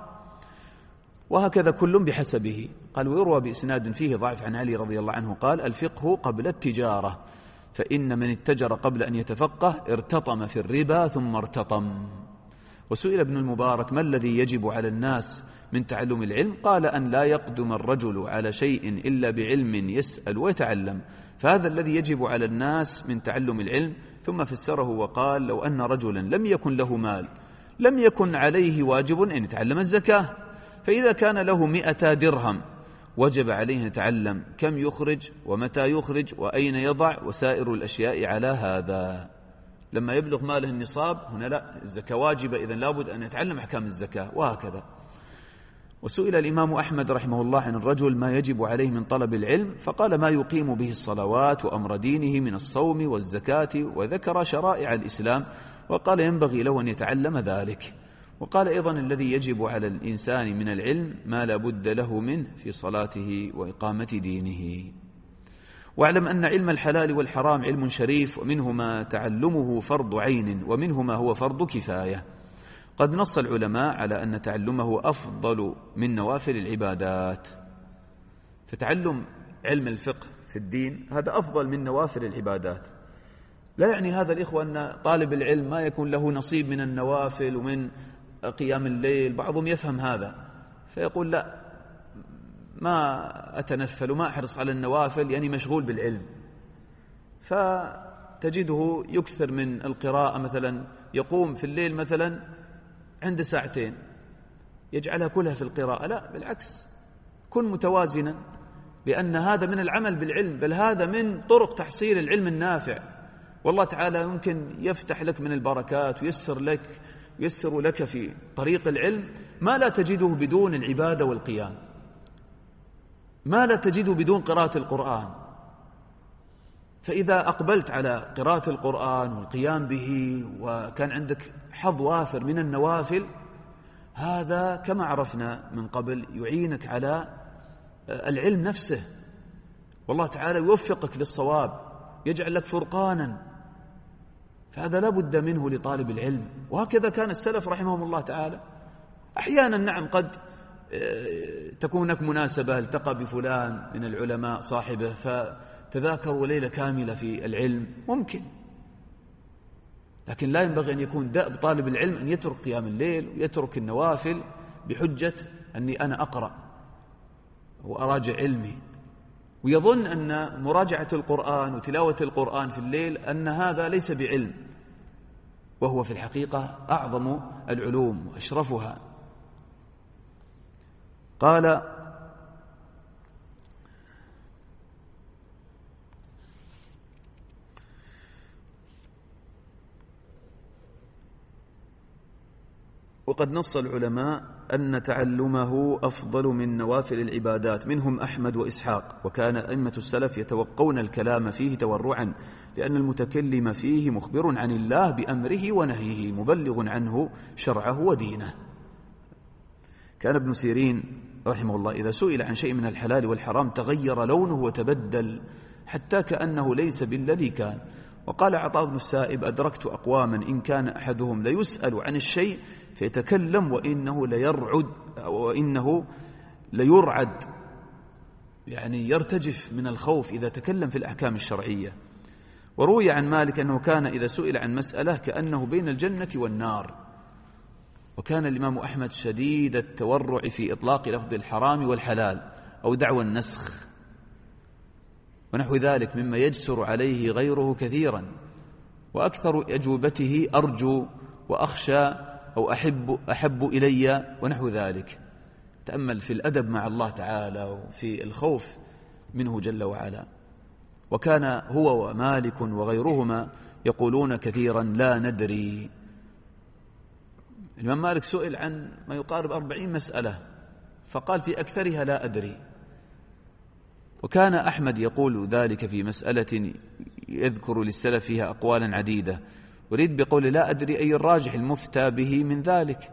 وهكذا كل بحسبه. قال: ويروى بإسناد فيه ضعف عن علي رضي الله عنه قال: الفقه قبل التجارة، فإن من اتجر قبل أن يتفقه ارتطم في الربا ثم ارتطم. وسئل ابن المبارك: ما الذي يجب على الناس من تعلم العلم؟ قال: أن لا يقدم الرجل على شيء إلا بعلم يسأل ويتعلم، فهذا الذي يجب على الناس من تعلم العلم. ثم فسره وقال: لو أن رجلا لم يكن له مال لم يكن عليه واجب أن يتعلم الزكاة، فإذا كان له مئة درهم وجب عليه أن يتعلم كم يخرج ومتى يخرج وأين يضع وسائر الأشياء على هذا. لما يبلغ ماله النصاب هنا لا، الزكاة واجبة، إذن لابد أن يتعلم أحكام الزكاة، وهكذا. وسئل الإمام أحمد رحمه الله عن الرجل ما يجب عليه من طلب العلم، فقال: ما يقيم به الصلوات وأمر دينه من الصوم والزكاة، وذكر شرائع الإسلام، وقال ينبغي له أن يتعلم ذلك. وقال أيضا: الذي يجب على الإنسان من العلم ما لا بد له منه في صلاته وإقامة دينه. واعلم أن علم الحلال والحرام علم شريف، ومنه ما تعلمه فرض عين ومنه ما هو فرض كفاية. قد نص العلماء على أن تعلمه أفضل من نوافل العبادات، فتعلم علم الفقه في الدين هذا أفضل من نوافل العبادات. لا يعني هذا الإخوة أن طالب العلم ما يكون له نصيب من النوافل ومن قيام الليل، بعضهم يفهم هذا فيقول: لا، ما أتنفل وما أحرص على النوافل يعني مشغول بالعلم، فتجده يكثر من القراءة، مثلا يقوم في الليل مثلا عند ساعتين يجعلها كلها في القراءة. لا، بالعكس، كن متوازنا، لأن هذا من العمل بالعلم، بل هذا من طرق تحصيل العلم النافع. والله تعالى يمكن يفتح لك من البركات ويسر لك يسر لك في طريق العلم ما لا تجده بدون العبادة والقيام، ما لا تجده بدون قراءة القرآن. فإذا أقبلت على قراءة القرآن والقيام به وكان عندك حظ وافر من النوافل، هذا كما عرفنا من قبل يعينك على العلم نفسه، والله تعالى يوفقك للصواب، يجعل لك فرقانا. فهذا لا بد منه لطالب العلم، وهكذا كان السلف رحمهم الله تعالى. أحيانا نعم قد تكون هناك مناسبة، التقى بفلان من العلماء صاحبه فتذاكروا ليلة كاملة في العلم، ممكن، لكن لا ينبغي أن يكون دأب طالب العلم أن يترك قيام الليل ويترك النوافل بحجة أني أنا أقرأ وأراجع علمي، ويظن أن مراجعة القرآن وتلاوة القرآن في الليل أن هذا ليس بعلم، وهو في الحقيقة أعظم العلوم وأشرفها. قال: وقد نص العلماء أن تعلمه أفضل من نوافل العبادات، منهم أحمد وإسحاق، وكان أئمة السلف يتوقون الكلام فيه تورعا، لأن المتكلم فيه مخبر عن الله بأمره ونهيه، مبلغ عنه شرعه ودينه. كان ابن سيرين رحمه الله إذا سئل عن شيء من الحلال والحرام تغير لونه وتبدل حتى كأنه ليس بالذي كان. وقال عطاء بن السائب: أدركت أقواما إن كان أحدهم ليسأل عن الشيء فيتكلم وإنه ليرعد وإنه ليرعد، يعني يرتجف من الخوف إذا تكلم في الأحكام الشرعية. وروي عن مالك أنه كان إذا سئل عن مسألة كأنه بين الجنة والنار. وكان الإمام أحمد شديد التورع في إطلاق لفظ الحرام والحلال أو دعوى النسخ ونحو ذلك مما يجسر عليه غيره كثيرا. وأكثر أجوبته أرجو وأخشى أو أحب, أحب إلي ونحو ذلك. تأمل في الأدب مع الله تعالى وفي الخوف منه جل وعلا. وكان هو ومالك وغيرهما يقولون كثيرا: لا ندري. الإمام مالك سئل عن ما يقارب أربعين مسألة فقال في أكثرها لا أدري. وكان أحمد يقول ذلك في مسألة يذكر للسلف فيها أقوالا عديدة، وريد بقول لا أدري أي الراجح المفتى به من ذلك.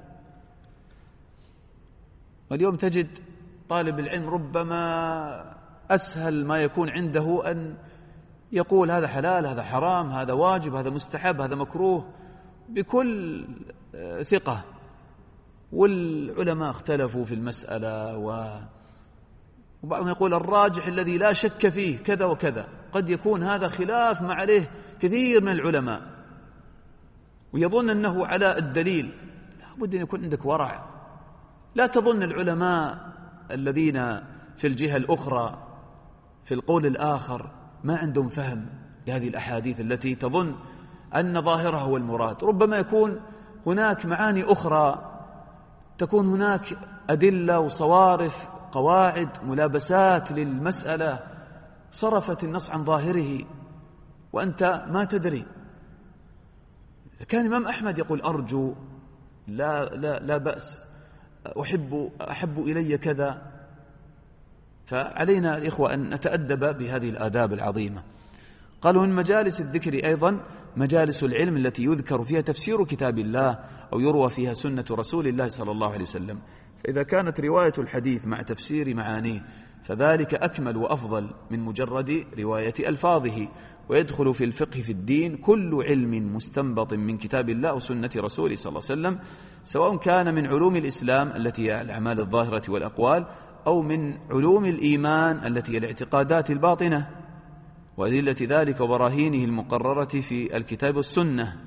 واليوم تجد طالب العلم ربما أسهل ما يكون عنده أن يقول هذا حلال، هذا حرام، هذا واجب، هذا مستحب، هذا مكروه، بكل ثقة. والعلماء اختلفوا في المسألة، وبعضهم يقول الراجح الذي لا شك فيه كذا وكذا. قد يكون هذا خلاف ما عليه كثير من العلماء ويظن أنه على الدليل. لا بد أن يكون عندك ورع. لا تظن العلماء الذين في الجهة الأخرى في القول الآخر ما عندهم فهم لهذه الأحاديث التي تظن أن ظاهرها هو المراد. ربما يكون هناك معاني أخرى، تكون هناك أدلة وصوارف، قواعد، ملابسات للمسألة صرفت النص عن ظاهره وأنت ما تدري. كان الإمام أحمد يقول أرجو، لا, لا, لا بأس، أحب, أحب إلي كذا. فعلينا الإخوة أن نتأدب بهذه الآداب العظيمة. قالوا من مجالس الذكر أيضا مجالس العلم التي يذكر فيها تفسير كتاب الله أو يروى فيها سنة رسول الله صلى الله عليه وسلم. فإذا كانت رواية الحديث مع تفسير معانيه فذلك أكمل وأفضل من مجرد رواية ألفاظه. ويدخل في الفقه في الدين كل علم مستنبط من كتاب الله وسنة رسوله صلى الله عليه وسلم، سواء كان من علوم الإسلام التي هي الأعمال الظاهرة والأقوال، أو من علوم الإيمان التي هي الاعتقادات الباطنة وأدلة ذلك وبراهينه المقررة في الكتاب والسنة.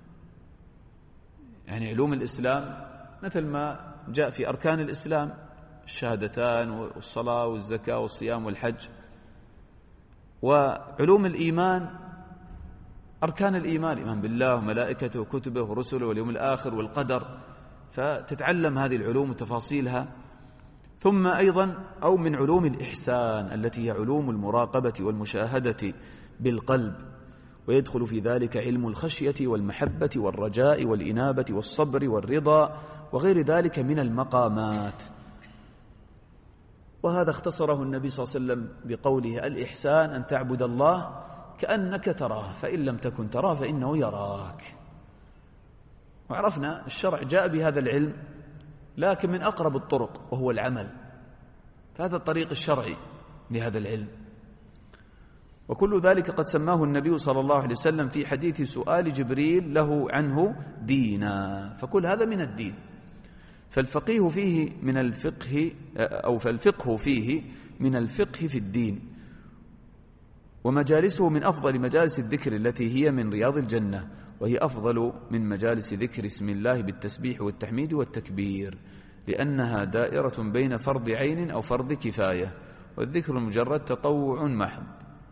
يعني علوم الإسلام مثل ما جاء في أركان الإسلام: الشهادتان والصلاة والزكاة والصيام والحج. وعلوم الإيمان أركان الإيمان: الإيمان بالله وملائكته وكتبه ورسله واليوم الآخر والقدر. فتتعلم هذه العلوم وتفاصيلها. ثم أيضا أو من علوم الإحسان التي هي علوم المراقبة والمشاهدة بالقلب، ويدخل في ذلك علم الخشية والمحبة والرجاء والإنابة والصبر والرضا وغير ذلك من المقامات. وهذا اختصره النبي صلى الله عليه وسلم بقوله: الإحسان أن تعبد الله كأنك تراه فإن لم تكن تراه فإنه يراك. وعرفنا الشرع جاء بهذا العلم لكن من أقرب الطرق وهو العمل، فهذا الطريق الشرعي لهذا العلم. وكل ذلك قد سماه النبي صلى الله عليه وسلم في حديث سؤال جبريل له عنه دينا، فكل هذا من الدين. فالفقيه فيه من الفقه أو فالفقه فيه من الفقه في الدين، ومجالسه من أفضل مجالس الذكر التي هي من رياض الجنة، وهي أفضل من مجالس ذكر اسم الله بالتسبيح والتحميد والتكبير، لأنها دائرة بين فرض عين أو فرض كفاية، والذكر المجرد تطوع محض.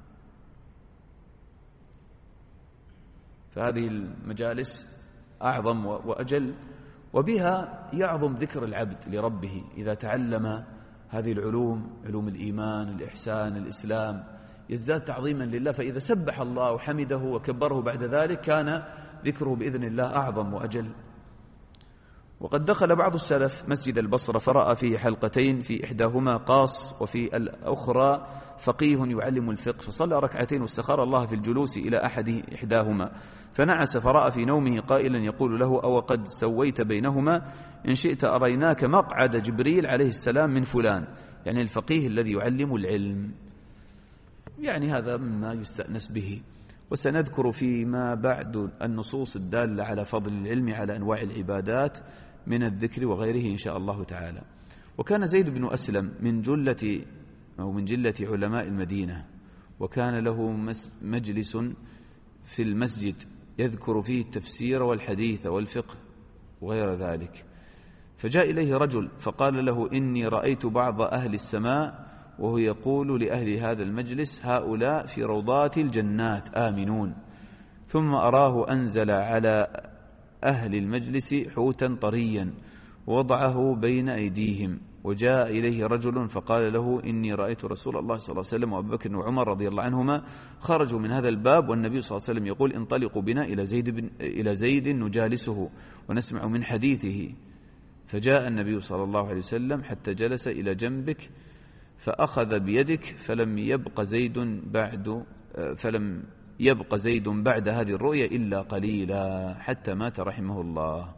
فهذه المجالس أعظم وأجل، وبها يعظم ذكر العبد لربه إذا تعلم هذه العلوم، علوم الإيمان، الإحسان، الإسلام، يزداد تعظيما لله. فإذا سبح الله وحمده وكبره بعد ذلك كان ذكره بإذن الله أعظم وأجل. وقد دخل بعض السلف مسجد البصرة فرأى فيه حلقتين، في إحداهما قاص وفي الأخرى فقيه يعلم الفقه، فصلى ركعتين واستخار الله في الجلوس إلى أحد إحداهما، فنعس فرأى في نومه قائلا يقول له: أو قد سويت بينهما، إن شئت أريناك مقعد جبريل عليه السلام من فلان، يعني الفقيه الذي يعلم العلم. يعني هذا مما يستأنس به. وسنذكر فيما بعد النصوص الدالة على فضل العلم على أنواع العبادات من الذكر وغيره إن شاء الله تعالى. وكان زيد بن أسلم من جلة أو من جلة علماء المدينة، وكان له مجلس في المسجد يذكر فيه التفسير والحديث والفقه وغير ذلك. فجاء إليه رجل فقال له: إني رأيت بعض أهل السماء وهو يقول لأهل هذا المجلس: هؤلاء في روضات الجنات آمنون. ثم أراه أنزل على أهل المجلس حوتا طريا ووضعه بين أيديهم، وجاء إليه رجل فقال له: إني رأيت رسول الله صلى الله عليه وسلم وأبو بكر وعمر رضي الله عنهما خرجوا من هذا الباب، والنبي صلى الله عليه وسلم يقول: انطلقوا بنا إلى زيد, بن إلى زيد نجالسه ونسمع من حديثه. فجاء النبي صلى الله عليه وسلم حتى جلس إلى جنبك فأخذ بيدك، فلم يبق زيد بعد فلم يبق زيد بعد هذه الرؤيا إلا قليلا حتى مات رحمه الله.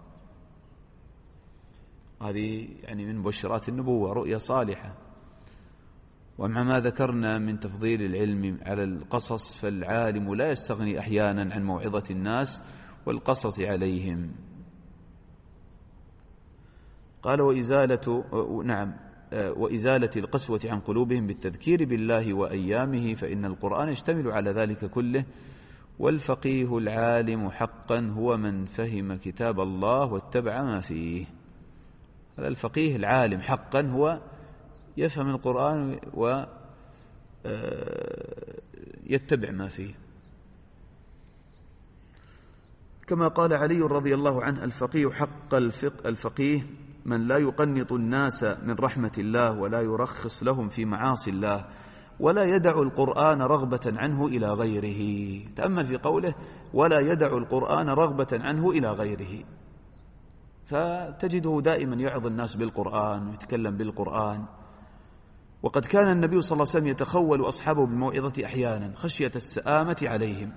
هذه يعني من بشرات النبوة، رؤيا صالحة. ومع ما ذكرنا من تفضيل العلم على القصص، فالعالم لا يستغني أحيانا عن موعظة الناس والقصص عليهم. قال: وإزالة نعم وإزالة القسوة عن قلوبهم بالتذكير بالله وأيامه، فإن القرآن يشتمل على ذلك كله. والفقيه العالم حقا هو من فهم كتاب الله واتبع ما فيه. هذا الفقيه العالم حقا هو يفهم القرآن ويتبع ما فيه. كما قال علي رضي الله عنه: الفقيه حق الفقه الفقيه من لا يقنط الناس من رحمة الله ولا يرخص لهم في معاصي الله ولا يدع القرآن رغبة عنه إلى غيره. تأمل في قوله: ولا يدع القرآن رغبة عنه إلى غيره، فتجده دائما يعظ الناس بالقرآن ويتكلم بالقرآن. وقد كان النبي صلى الله عليه وسلم يتخول أصحابه بالموعظة أحيانا خشية السآمة عليهم.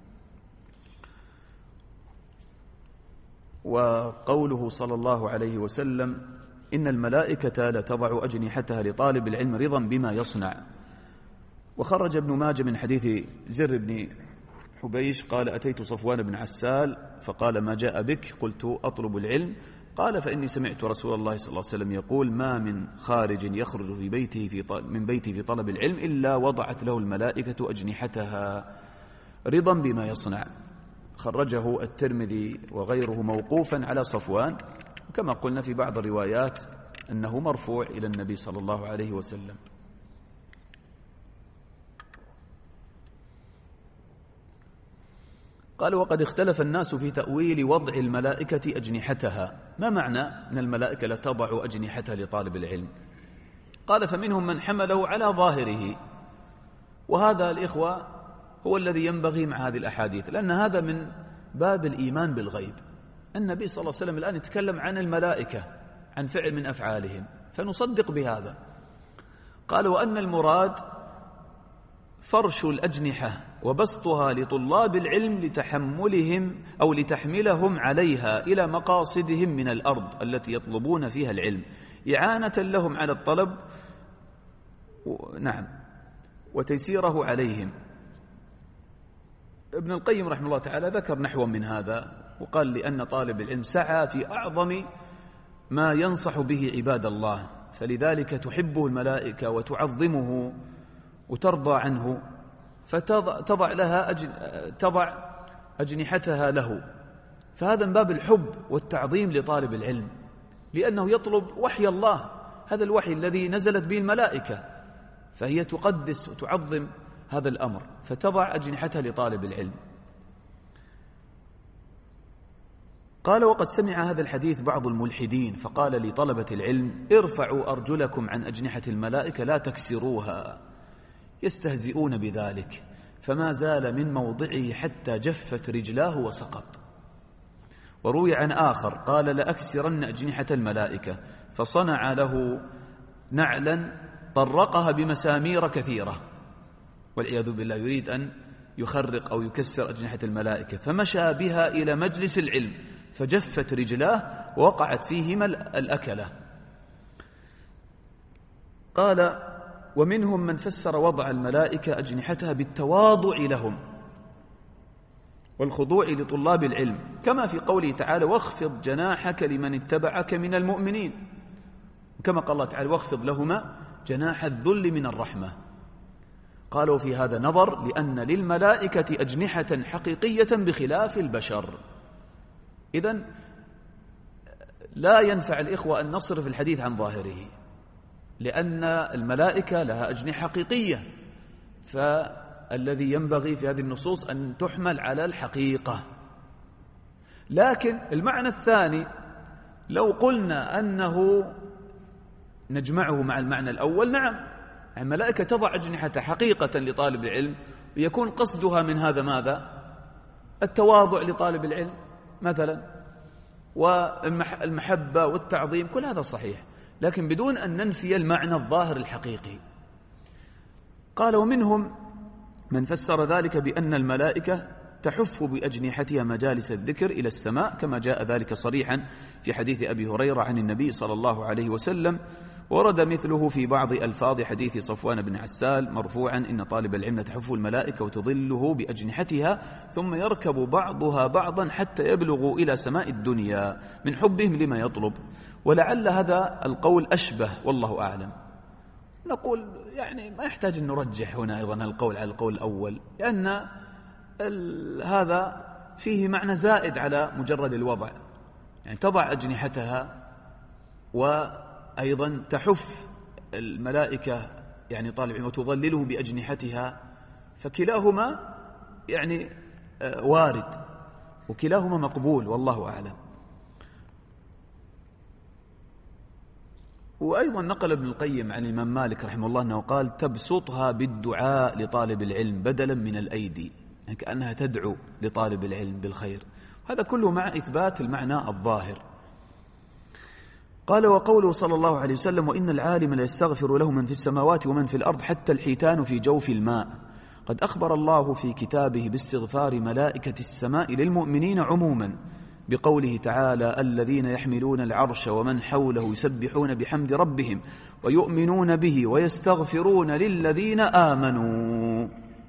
وقوله صلى الله عليه وسلم: إن الملائكة لتضع أجنحتها لطالب العلم رضا بما يصنع. وخرج ابن ماجه من حديث زر بن حبيش قال: أتيت صفوان بن عسال فقال: ما جاء بك؟ قلت: أطلب العلم. قال: فإني سمعت رسول الله صلى الله عليه وسلم يقول: ما من خارج يخرج في بيته في من بيته في طلب العلم إلا وضعت له الملائكة أجنحتها رضا بما يصنع. خرجه الترمذي وغيره موقوفا على صفوان، كما قلنا في بعض الروايات أنه مرفوع إلى النبي صلى الله عليه وسلم. قال: وقد اختلف الناس في تأويل وضع الملائكة أجنحتها. ما معنى أن الملائكة لا تضع أجنحتها لطالب العلم؟ قال: فمنهم من حمله على ظاهره، وهذا الإخوة هو الذي ينبغي مع هذه الأحاديث، لأن هذا من باب الإيمان بالغيب. النبي صلى الله عليه وسلم الآن يتكلم عن الملائكة، عن فعل من أفعالهم، فنصدق بهذا. قال: وأن المراد فرش الأجنحة وبسطها لطلاب العلم لتحملهم أو لتحملهم عليها إلى مقاصدهم من الأرض التي يطلبون فيها العلم، إعانة لهم على الطلب نعم وتيسيره عليهم. ابن القيم رحمه الله تعالى ذكر نحو من هذا، وقال: لأن طالب العلم سعى في أعظم ما ينصح به عباد الله، فلذلك تحبه الملائكة وتعظمه وترضى عنه، فتضع لها أجن... تضع أجنحتها له. فهذا من باب الحب والتعظيم لطالب العلم، لأنه يطلب وحي الله، هذا الوحي الذي نزلت به الملائكة، فهي تقدس وتعظم هذا الأمر، فتضع أجنحتها لطالب العلم. قال: وقد سمع هذا الحديث بعض الملحدين فقال لطلبة العلم: ارفعوا أرجلكم عن أجنحة الملائكة لا تكسروها، يستهزئون بذلك، فما زال من موضعه حتى جفت رجلاه وسقط. وروي عن آخر قال: لأكسرن أجنحة الملائكة، فصنع له نعلا طرقها بمسامير كثيرة، والعياذ بالله، يريد أن يخرق أو يكسر أجنحة الملائكة، فمشى بها إلى مجلس العلم فجفت رجلاه ووقعت فيهما الأكلة. قال: ومنهم من فسر وضع الملائكة أجنحتها بالتواضع لهم والخضوع لطلاب العلم، كما في قوله تعالى: واخفض جناحك لمن اتبعك من المؤمنين، كما قال الله تعالى: واخفض لهما جناح الذل من الرحمة. قالوا في هذا نظر، لأن للملائكة أجنحة حقيقية بخلاف البشر. إذن لا ينفع الإخوة أن نصرف الحديث عن ظاهره، لأن الملائكة لها أجنحة حقيقية، فالذي ينبغي في هذه النصوص أن تحمل على الحقيقة. لكن المعنى الثاني لو قلنا أنه نجمعه مع المعنى الأول، نعم، الملائكة تضع أجنحة حقيقة لطالب العلم، ويكون قصدها من هذا ماذا؟ التواضع لطالب العلم مثلا، والمحبة والتعظيم، كل هذا صحيح، لكن بدون أن ننفي المعنى الظاهر الحقيقي. قال: ومنهم من فسر ذلك بأن الملائكة تحف بأجنحتها مجالس الذكر إلى السماء، كما جاء ذلك صريحا في حديث أبي هريرة عن النبي صلى الله عليه وسلم، ورد مثله في بعض ألفاظ حديث صفوان بن عسال مرفوعا: إن طالب العلم تحف الملائكة وتظله بأجنحتها ثم يركب بعضها بعضا حتى يبلغوا إلى سماء الدنيا من حبهم لما يطلب. ولعل هذا القول أشبه، والله أعلم. نقول يعني ما يحتاج أن نرجح هنا أيضا القول على القول الأول، لأن هذا فيه معنى زائد على مجرد الوضع، يعني تضع أجنحتها وأيضا تحف الملائكة يعني طالب وتظلله بأجنحتها، فكلاهما يعني وارد وكلاهما مقبول، والله أعلم. وأيضا نقل ابن القيم عن الإمام مالك رحمه الله أنه قال: تبسطها بالدعاء لطالب العلم بدلا من الأيدي، يعني كأنها تدعو لطالب العلم بالخير. هذا كله مع إثبات المعنى الظاهر. قال: وقوله صلى الله عليه وسلم: وإن العالم لا يستغفر له من في السماوات ومن في الأرض حتى الحيتان في جوف الماء. قد أخبر الله في كتابه باستغفار ملائكة السماء للمؤمنين عموما بقوله تعالى: الذين يحملون العرش ومن حوله يسبحون بحمد ربهم ويؤمنون به ويستغفرون للذين آمنوا.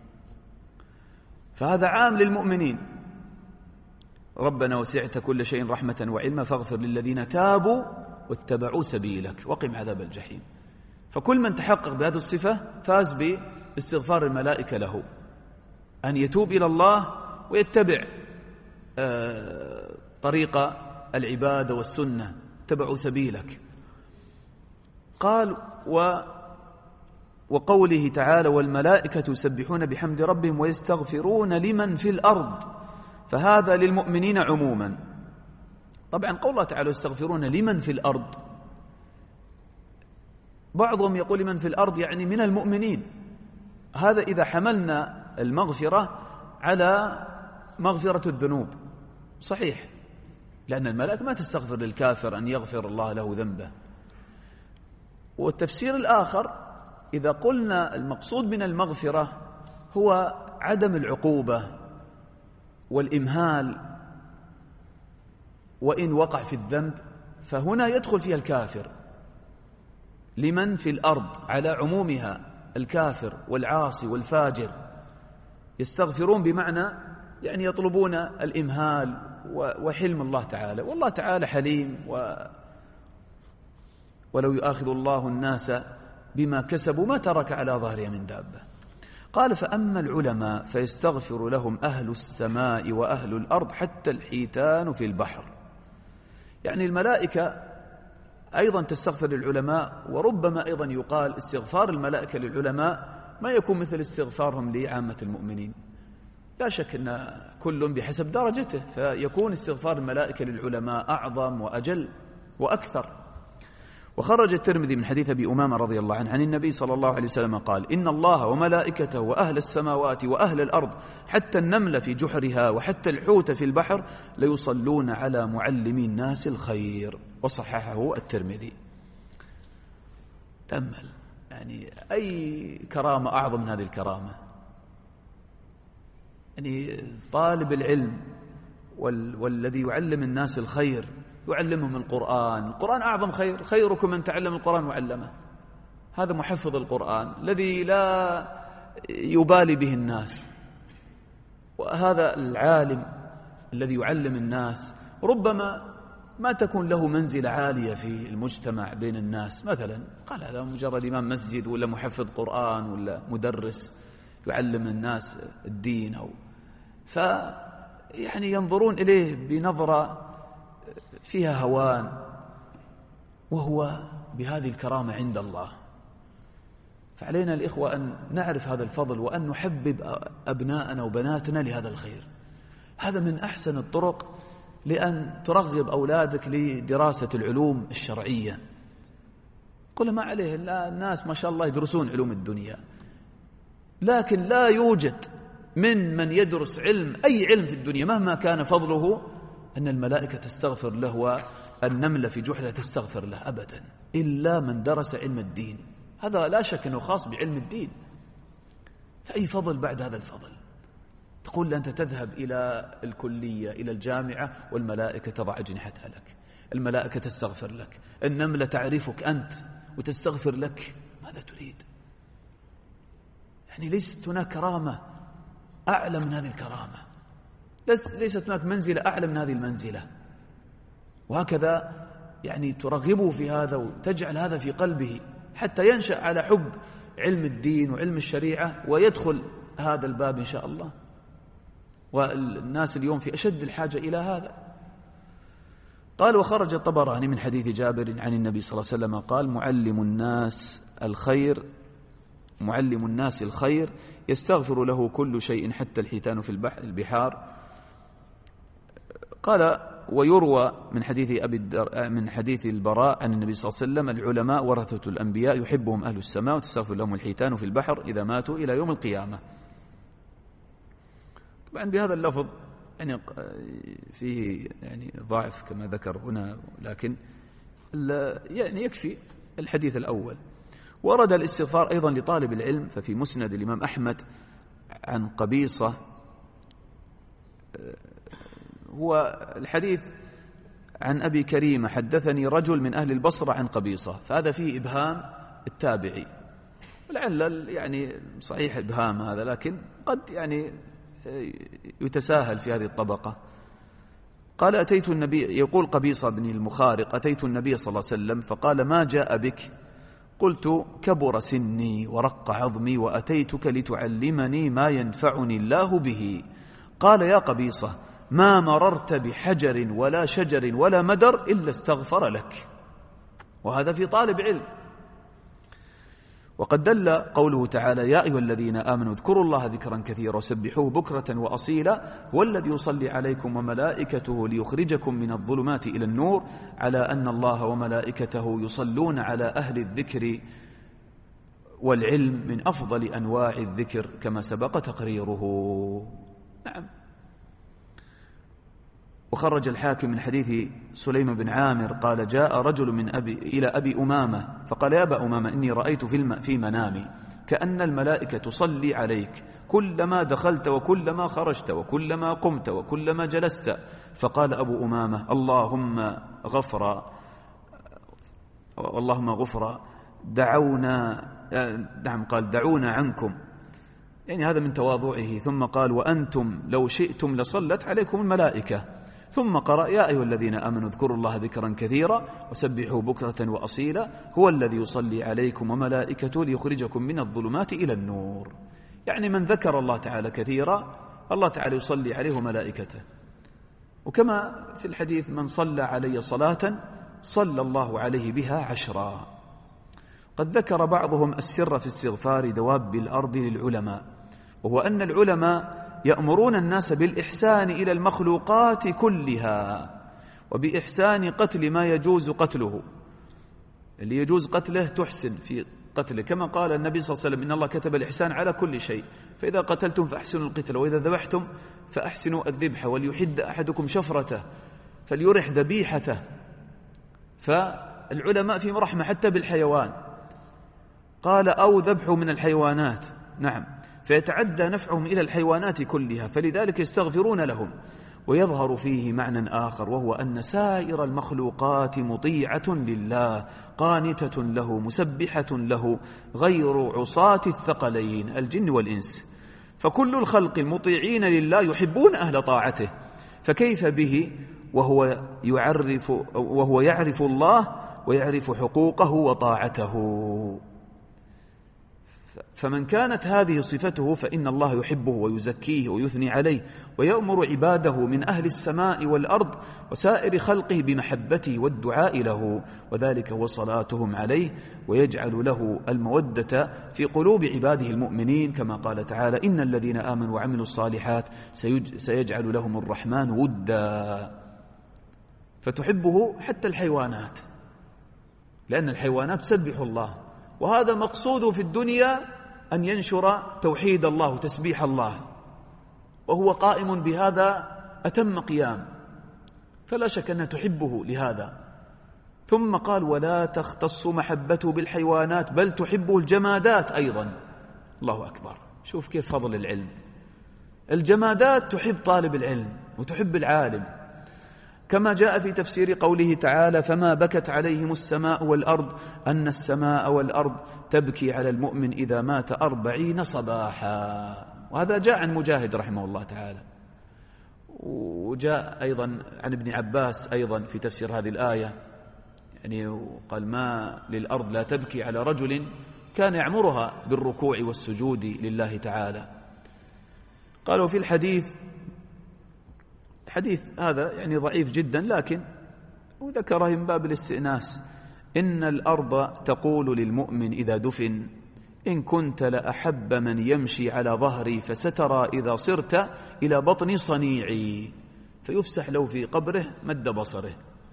فهذا عام للمؤمنين: ربنا وسعت كل شيء رحمة وعلما فاغفر للذين تابوا واتبعوا سبيلك وقم عذاب الجحيم. فكل من تحقق بهذه الصفة فاز باستغفار الملائكة له، أن يتوب إلى الله ويتبع آه طريق العبادة والسنة، اتبعوا سبيلك. قال: و وقوله تعالى: والملائكة يسبحون بحمد ربهم ويستغفرون لمن في الأرض، فهذا للمؤمنين عموما. طبعا قول الله تعالى يستغفرون لمن في الأرض، بعضهم يقول لمن في الأرض يعني من المؤمنين، هذا إذا حملنا المغفرة على مغفرة الذنوب، صحيح، لأن الملائكة ما تستغفر للكافر أن يغفر الله له ذنبه. والتفسير الآخر إذا قلنا المقصود من المغفرة هو عدم العقوبة والإمهال، وإن وقع في الذنب فهنا يدخل فيها الكافر، لمن في الأرض على عمومها، الكافر والعاصي والفاجر يستغفرون بمعنى يعني يطلبون الإمهال وحلم الله تعالى، والله تعالى حليم ولو يؤاخذ الله الناس بما كسبوا ما ترك على ظهرها من دابة. قال فأما العلماء فيستغفر لهم أهل السماء وأهل الأرض حتى الحيتان في البحر. يعني الملائكة أيضا تستغفر للعلماء، وربما أيضا يقال استغفار الملائكة للعلماء ما يكون مثل استغفارهم لعامة المؤمنين، لا شك أن كل بحسب درجته، فيكون استغفار الملائكة للعلماء أعظم وأجل وأكثر. وخرج الترمذي من حديث أبي أمامة رضي الله عنه عن النبي صلى الله عليه وسلم قال إن الله وملائكته وأهل السماوات وأهل الأرض حتى النمل في جحرها وحتى الحوت في البحر ليصلون على معلمي الناس الخير، وصححه الترمذي. تأمل يعني أي كرامة أعظم من هذه الكرامة؟ يعني طالب العلم وال والذي يعلم الناس الخير، يعلمهم القرآن. القرآن أعظم خير، خيركم من تعلم القرآن وعلمه. هذا محفظ القرآن الذي لا يبالي به الناس، وهذا العالم الذي يعلم الناس ربما ما تكون له منزلة عالية في المجتمع بين الناس، مثلا قال هذا مجرد إمام مسجد ولا محفظ قرآن ولا مدرس يعلم الناس الدين، أو ف يعني ينظرون إليه بنظرة فيها هوان، وهو بهذه الكرامة عند الله. فعلينا الإخوة أن نعرف هذا الفضل وأن نحبب أبناءنا وبناتنا لهذا الخير. هذا من أحسن الطرق لأن ترغب أولادك لدراسة العلوم الشرعية. قل ما عليه، لا الناس ما شاء الله يدرسون علوم الدنيا، لكن لا يوجد من من يدرس علم أي علم في الدنيا مهما كان فضله أن الملائكة تستغفر له والنملة في جحرها تستغفر له أبدا، إلا من درس علم الدين. هذا لا شك أنه خاص بعلم الدين. فأي فضل بعد هذا الفضل؟ تقول أنت تذهب إلى الكلية إلى الجامعة والملائكة تضع أجنحتها لك، الملائكة تستغفر لك، النملة تعرفك أنت وتستغفر لك. ماذا تريد؟ يعني ليست هناك كرامة أعلى من هذه الكرامة، ليست هناك منزلة أعلى من هذه المنزلة. وهكذا يعني ترغبه في هذا وتجعل هذا في قلبه حتى ينشأ على حب علم الدين وعلم الشريعة ويدخل هذا الباب إن شاء الله. والناس اليوم في أشد الحاجة إلى هذا. قال وخرج الطبراني من حديث جابر عن النبي صلى الله عليه وسلم قال معلم الناس الخير معلم الناس الخير يستغفر له كل شيء حتى الحيتان في البحار. قال ويروى من حديث أبي الدر... من حديث البراء عن النبي صلى الله عليه وسلم العلماء ورثة الأنبياء يحبهم أهل السماء وتستغفر لهم الحيتان في البحر إذا ماتوا إلى يوم القيامة. طبعا بهذا اللفظ يعني فيه يعني ضعف كما ذكر هنا، لكن يعني يكفي الحديث الأول. ورد الاستغفار أيضا لطالب العلم، ففي مسند الإمام أحمد عن قبيصة، هو الحديث عن أبي كريمة حدثني رجل من أهل البصرة عن قبيصة، فهذا فيه إبهام التابعي، ولعل يعني صحيح إبهام هذا، لكن قد يعني يتساهل في هذه الطبقة. قال أتيت النبي، يقول قبيصة بن المخارق أتيت النبي صلى الله عليه وسلم فقال ما جاء بك؟ قلت كبر سني ورق عظمي وأتيتك لتعلمني ما ينفعني الله به. قال يا قبيصة ما مررت بحجر ولا شجر ولا مدر إلا استغفر لك. وهذا في طالب علم. وقد دل قوله تعالى يا أيها الذين آمنوا اذكروا الله ذكرا كثيرا وسبحوه بكرة وأصيلا هو الذي يصلي عليكم وملائكته ليخرجكم من الظلمات إلى النور على أن الله وملائكته يصلون على أهل الذكر والعلم من أفضل أنواع الذكر كما سبق تقريره. نعم. وخرج الحاكم من حديث سليم بن عامر قال جاء رجل من أبي إلى أبي أمامة فقال يا أبا أمامة إني رأيت في, الم في منامي كأن الملائكة تصلي عليك كلما دخلت وكلما خرجت وكلما قمت وكلما جلست. فقال أبو أمامة اللهم غفرا اللهم غفرا دعونا نعم قال دعونا عنكم، يعني هذا من تواضعه. ثم قال وأنتم لو شئتم لصلت عليكم الملائكة. ثم قرأ يا أيها الذين آمنوا اذكروا الله ذكرا كثيرا وسبحوا بكرة وأصيلا هو الذي يصلي عليكم وملائكته ليخرجكم من الظلمات إلى النور. يعني من ذكر الله تعالى كثيرا الله تعالى يصلي عليه وملائكته. وكما في الحديث من صلى علي صلاة صلى الله عليه بها عشرا. قد ذكر بعضهم السر في استغفار دواب الأرض للعلماء، وهو أن العلماء يأمرون الناس بالإحسان إلى المخلوقات كلها وبإحسان قتل ما يجوز قتله، اللي يجوز قتله تحسن في قتله، كما قال النبي صلى الله عليه وسلم إن الله كتب الإحسان على كل شيء، فإذا قتلتم فأحسنوا القتل وإذا ذبحتم فأحسنوا الذبح وليحد أحدكم شفرته فليرح ذبيحته. فالعلماء فيهم رحمة حتى بالحيوان، قال أو ذبح من الحيوانات، نعم، فيتعدى نفعهم إلى الحيوانات كلها، فلذلك يستغفرون لهم. ويظهر فيه معنى آخر، وهو أن سائر المخلوقات مطيعة لله قانتة له مسبحة له غير عصاة الثقلين الجن والإنس، فكل الخلق المطيعين لله يحبون أهل طاعته، فكيف به وهو يعرف وهو يعرف الله ويعرف حقوقه وطاعته. فمن كانت هذه صفته فإن الله يحبه ويزكيه ويثني عليه ويأمر عباده من أهل السماء والأرض وسائر خلقه بمحبته والدعاء له، وذلك هو صلاتهم عليه، ويجعل له المودة في قلوب عباده المؤمنين، كما قال تعالى إن الذين آمنوا وعملوا الصالحات سيجعل لهم الرحمن ودا. فتحبه حتى الحيوانات، لأن الحيوانات تسبح الله، وهذا مقصوده في الدنيا أن ينشر توحيد الله وتسبيح الله، وهو قائم بهذا أتم قيام، فلا شك أنها تحبه لهذا. ثم قال ولا تختص محبته بالحيوانات بل تحبه الجمادات أيضا. الله أكبر، شوف كيف فضل العلم. الجمادات تحب طالب العلم وتحب العالم، كما جاء في تفسير قوله تعالى فما بكت عليهم السماء والأرض أن السماء والأرض تبكي على المؤمن إذا مات أربعين صباحا، وهذا جاء عن مجاهد رحمه الله تعالى. وجاء أيضا عن ابن عباس أيضا في تفسير هذه الآية، يعني قال ما للأرض لا تبكي على رجل كان يعمرها بالركوع والسجود لله تعالى. قالوا في الحديث، حديث هذا يعني ضعيف جدا، لكن وذكره من باب الاستئناس، إن الأرض تقول للمؤمن إذا دفن إن كنت لأحب من يمشي على ظهري فسترى إذا صرت إلى بطن صنيعي، فيفسح له في قبره مد بصره.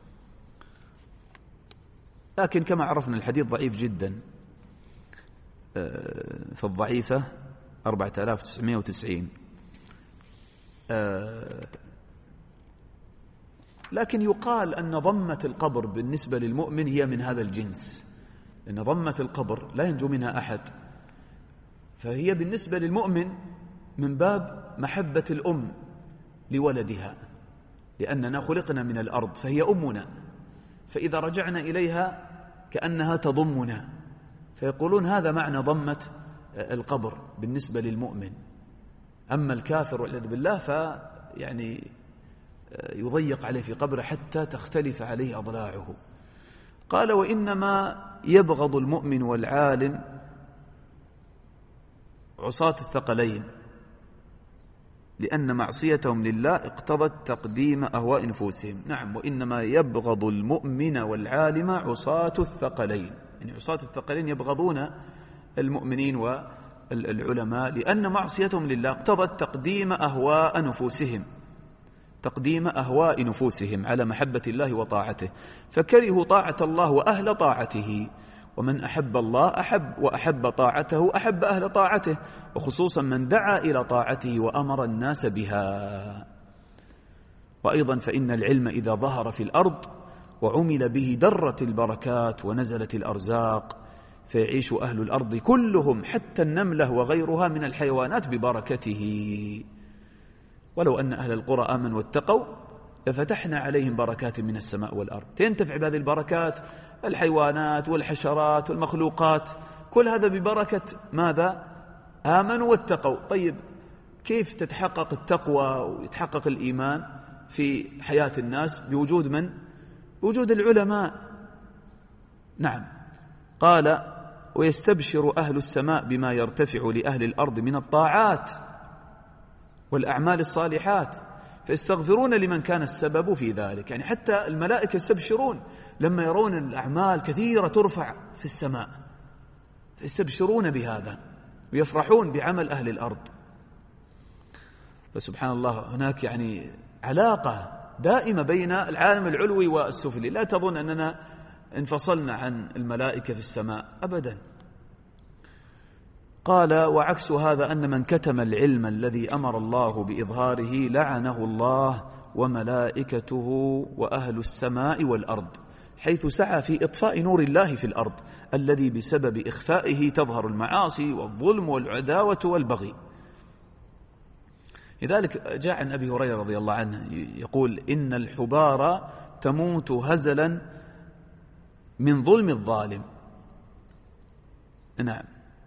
لكن كما عرفنا الحديث ضعيف جدا، فالضعيفة أربعة آلاف وتسعمائة وتسعين. لكن يقال أن ضمة القبر بالنسبة للمؤمن هي من هذا الجنس، لأن ضمة القبر لا ينجو منها أحد، فهي بالنسبة للمؤمن من باب محبة الأم لولدها، لأننا خلقنا من الأرض فهي أمنا، فإذا رجعنا إليها كأنها تضمنا، فيقولون هذا معنى ضمة القبر بالنسبة للمؤمن. أما الكافر والعياذ بالله فيعني يضيق عليه في قبره حتى تختلف عليه أضلاعه. قال وإنما يبغض المؤمن والعالم عصاة الثقلين، لأن معصيتهم لله اقتضت تقديم أهواء نفوسهم. نعم، وإنما يبغض المؤمن والعالم عصاة الثقلين، يعني عصاة الثقلين يبغضون المؤمنين والعلماء لأن معصيتهم لله اقتضت تقديم أهواء نفوسهم تقديم أهواء نفوسهم على محبة الله وطاعته، فكرهوا طاعة الله وأهل طاعته، ومن أحب الله أحب وأحب طاعته أحب أهل طاعته، وخصوصا من دعا إلى طاعته وأمر الناس بها. وأيضا فإن العلم إذا ظهر في الأرض وعمل به درت البركات ونزلت الأرزاق، فيعيش أهل الأرض كلهم حتى النملة وغيرها من الحيوانات ببركته. ولو أن أهل القرى آمنوا واتقوا لفتحنا عليهم بركات من السماء والأرض. تنتفع بهذه البركات الحيوانات والحشرات والمخلوقات، كل هذا ببركة ماذا؟ آمنوا واتقوا. طيب كيف تتحقق التقوى ويتحقق الإيمان؟ في حياة الناس بوجود من؟ بوجود العلماء. نعم. قال: ويستبشر أهل السماء بما يرتفع لأهل الأرض من الطاعات والأعمال الصالحات فيستغفرون لمن كان السبب في ذلك. يعني حتى الملائكة يستبشرون لما يرون الأعمال كثيرة ترفع في السماء، فيستبشرون بهذا ويفرحون بعمل أهل الأرض. فسبحان الله هناك يعني علاقة دائمة بين العالم العلوي والسفلي. لا تظن أننا انفصلنا عن الملائكة في السماء أبدا. قال: وعكس هذا أن من كتم العلم الذي أمر الله بإظهاره لعنه الله وملائكته وأهل السماء والأرض، حيث سعى في إطفاء نور الله في الأرض الذي بسبب إخفائه تظهر المعاصي والظلم والعداوة والبغي. لذلك جاء عن أبي هريرة رضي الله عنه يقول: إن الحبار تموت هزلا من ظلم الظالم. نعم.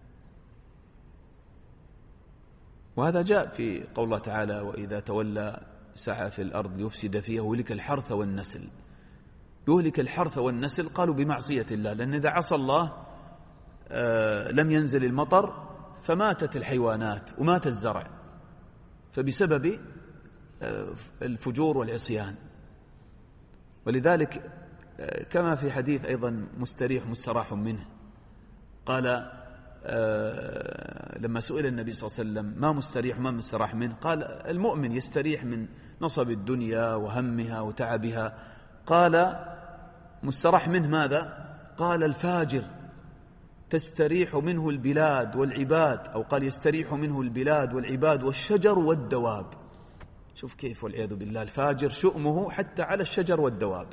وهذا جاء في قول الله تعالى: وإذا تولى سعى في الأرض ليفسد فيها ويهلك الحرث والنسل. يهلك الحرث والنسل قالوا بمعصية الله، لأن إذا عصى الله آه لم ينزل المطر فماتت الحيوانات ومات الزرع، فبسبب آه الفجور والعصيان. ولذلك آه كما في حديث أيضا مستريح مستراح منه، قال آه لما سئل النبي صلى الله عليه وسلم: ما مستريح ما مستراح منه؟ قال: المؤمن يستريح من نصب الدنيا وهمها وتعبها. قال: مستراح منه ماذا؟ قال: الفاجر تستريح منه البلاد والعباد، أو قال: يستريح منه البلاد والعباد والشجر والدواب. شوف كيف، والعياذ بالله، الفاجر شؤمه حتى على الشجر والدواب.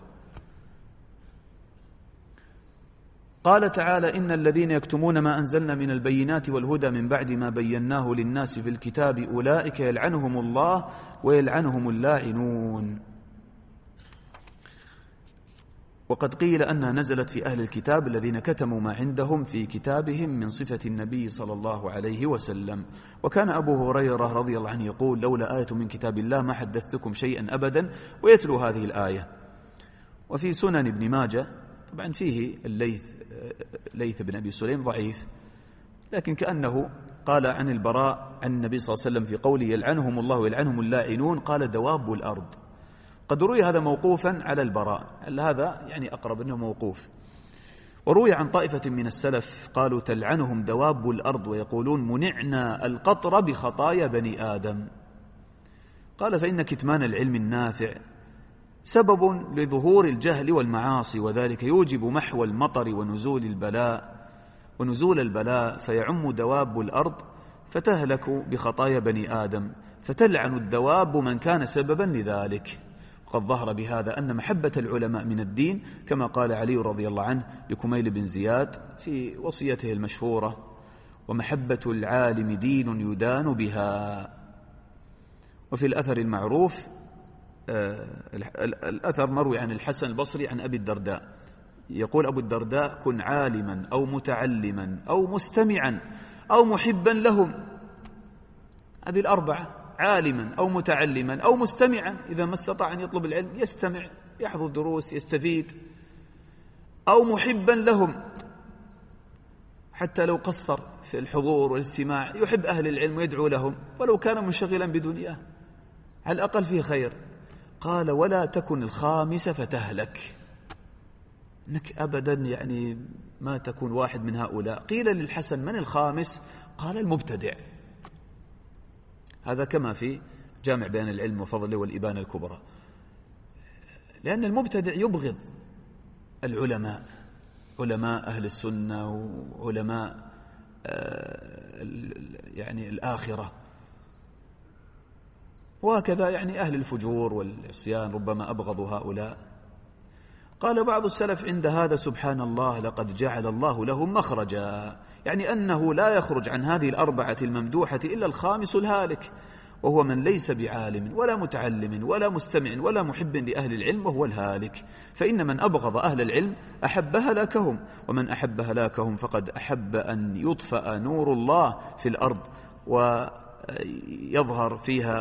قال تعالى: إن الذين يكتمون ما أنزلنا من البينات والهدى من بعد ما بيناه للناس في الكتاب أولئك يلعنهم الله ويلعنهم اللاعنون. وقد قيل أنها نزلت في أهل الكتاب الذين كتموا ما عندهم في كتابهم من صفة النبي صلى الله عليه وسلم. وكان أبو هريرة رضي الله عنه يقول: لولا آية من كتاب الله ما حدثتكم شيئا أبدا، ويتلو هذه الآية. وفي سنن ابن ماجه طبعا فيه الليث ليث بن أبي سليم ضعيف، لكن كأنه قال عن البراء عن النبي صلى الله عليه وسلم في قوله: يلعنهم الله ويلعنهم اللاعنون، قال: دواب الأرض. قد روي هذا موقوفا على البراء، هذا يعني أقرب أنه موقوف. وروي عن طائفة من السلف قالوا: تلعنهم دواب الأرض ويقولون: منعنا القطر بخطايا بني آدم. قال: فإن كتمان العلم النافع سبب لظهور الجهل والمعاصي، وذلك يوجب محو المطر ونزول البلاء ونزول البلاء فيعم دواب الأرض فتهلك بخطايا بني آدم، فتلعن الدواب من كان سببا لذلك. وقد ظهر بهذا أن محبة العلماء من الدين، كما قال علي رضي الله عنه لكميل بن زياد في وصيته المشهورة: ومحبة العالم دين يدان بها. وفي الأثر المعروف آه الأثر مروي عن الحسن البصري عن أبي الدرداء، يقول أبو الدرداء: كن عالما أو متعلما أو مستمعا أو محبا لهم. هذه الأربعة: عالما أو متعلما أو مستمعا، إذا ما استطاع أن يطلب العلم يستمع يحضر دروس يستفيد، أو محبا لهم حتى لو قصر في الحضور والاستماع يحب أهل العلم ويدعو لهم ولو كان منشغلا بدنياه، على الأقل فيه خير. قال: ولا تكن الخامسة فتهلك، إنك أبدا يعني ما تكون واحد من هؤلاء. قيل للحسن: من الخامس؟ قال: المبتدع. هذا كما في جامع بيان العلم وفضله والإبانة الكبرى، لأن المبتدع يبغض العلماء، علماء أهل السنة وعلماء يعني الآخرة، وهكذا يعني أهل الفجور والعصيان ربما أبغضوا هؤلاء. قال بعض السلف عند هذا: سبحان الله، لقد جعل الله لهم مخرجا، يعني أنه لا يخرج عن هذه الأربعة الممدوحة إلا الخامس الهالك، وهو من ليس بعالم ولا متعلم ولا مستمع ولا محب لأهل العلم، وهو الهالك. فإن من أبغض أهل العلم أحب هلاكهم، ومن أحب هلاكهم فقد أحب أن يطفأ نور الله في الأرض ويظهر فيها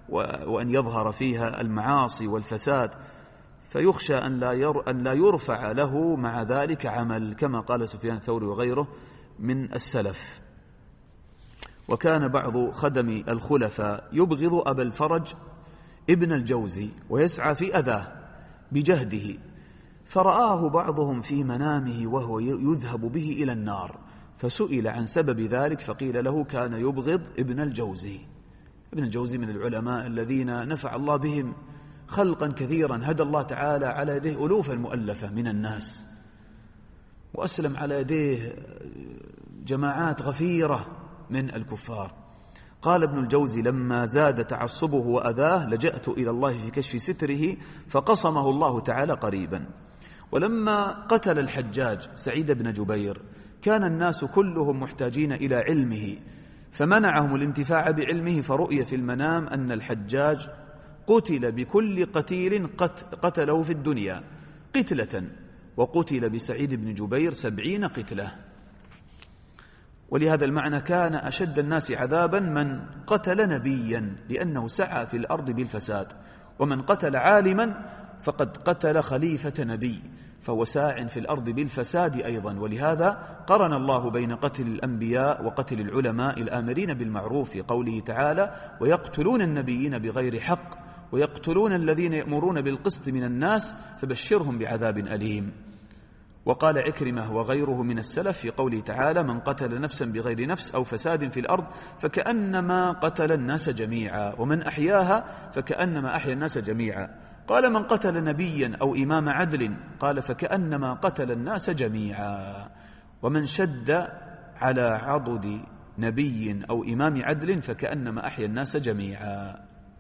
وأن يظهر فيها المعاصي والفساد، فيخشى أن لا أن لا يرفع له مع ذلك عمل، كما قال سفيان الثوري وغيره من السلف. وكان بعض خدم الخلفاء يبغض أبا الفرج ابن الجوزي ويسعى في أذاه بجهده، فرآه بعضهم في منامه وهو يذهب به إلى النار، فسئل عن سبب ذلك فقيل له كان يبغض ابن الجوزي. ابن الجوزي من العلماء الذين نفع الله بهم خلقا كثيرا، هدى الله تعالى على يديه ألوفا مؤلفة من الناس، وأسلم على يديه جماعات غفيرة من الكفار. قال ابن الجوزي لما زاد تعصبه وأذاه لجأت إلى الله في كشف ستره فقصمه الله تعالى قريبا. ولما قتل الحجاج سعيد بن جبير كان الناس كلهم محتاجين إلى علمه، فمنعهم الانتفاع بعلمه، فرؤي في المنام أن الحجاج قتل بكل قتيل قتله في الدنيا قتلة، وقتل بسعيد بن جبير سبعين قتلة. ولهذا المعنى كان أشد الناس عذابا من قتل نبيا، لأنه سعى في الأرض بالفساد، ومن قتل عالما فقد قتل خليفة نبي، فهو ساع في الأرض بالفساد أيضا. ولهذا قرن الله بين قتل الأنبياء وقتل العلماء الآمرين بالمعروف في قوله تعالى ويقتلون النبيين بغير حق ويقتلون الذين يأمرون بالقسط من الناس فبشرهم بعذاب أليم. وقال عكرمة وغيره من السلف في قوله تعالى من قتل نفسا بغير نفس أو فساد في الأرض فكأنما قتل الناس جميعا، ومن أحياها فكأنما أحيا الناس جميعا. قال من قتل نبيا أو إمام عدل قال فكأنما قتل الناس جميعا، ومن شد على عضد نبي أو إمام عدل فكأنما أحيا الناس جميعا.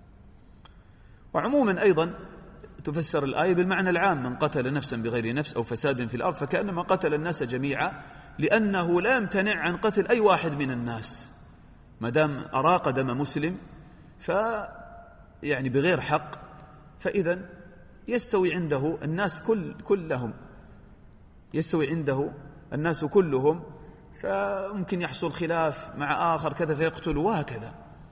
وعموما أيضا تفسر الآية بالمعنى العام من قتل نفسا بغير نفس أو فساد في الأرض فكأنما قتل الناس جميعا، لأنه لا يمتنع عن قتل أي واحد من الناس ما دام أراق دم مسلم ف يعني بغير حق، فإذا يستوي عنده الناس كل كلهم يستوي عنده الناس كلهم، فممكن يحصل خلاف مع آخر كذا فيقتل وهكذا.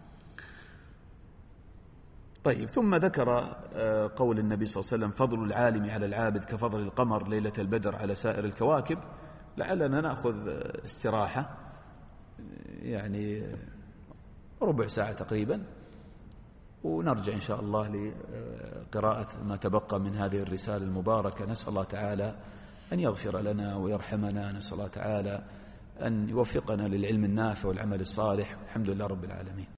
طيب، ثم ذكر قول النبي صلى الله عليه وسلم فضل العالم على العابد كفضل القمر ليلة البدر على سائر الكواكب. لعلنا نأخذ استراحة يعني ربع ساعة تقريبا، ونرجع إن شاء الله لقراءة ما تبقى من هذه الرسالة المباركة. نسأل الله تعالى أن يغفر لنا ويرحمنا، نسأل الله تعالى أن يوفقنا للعلم النافع والعمل الصالح. الحمد لله رب العالمين.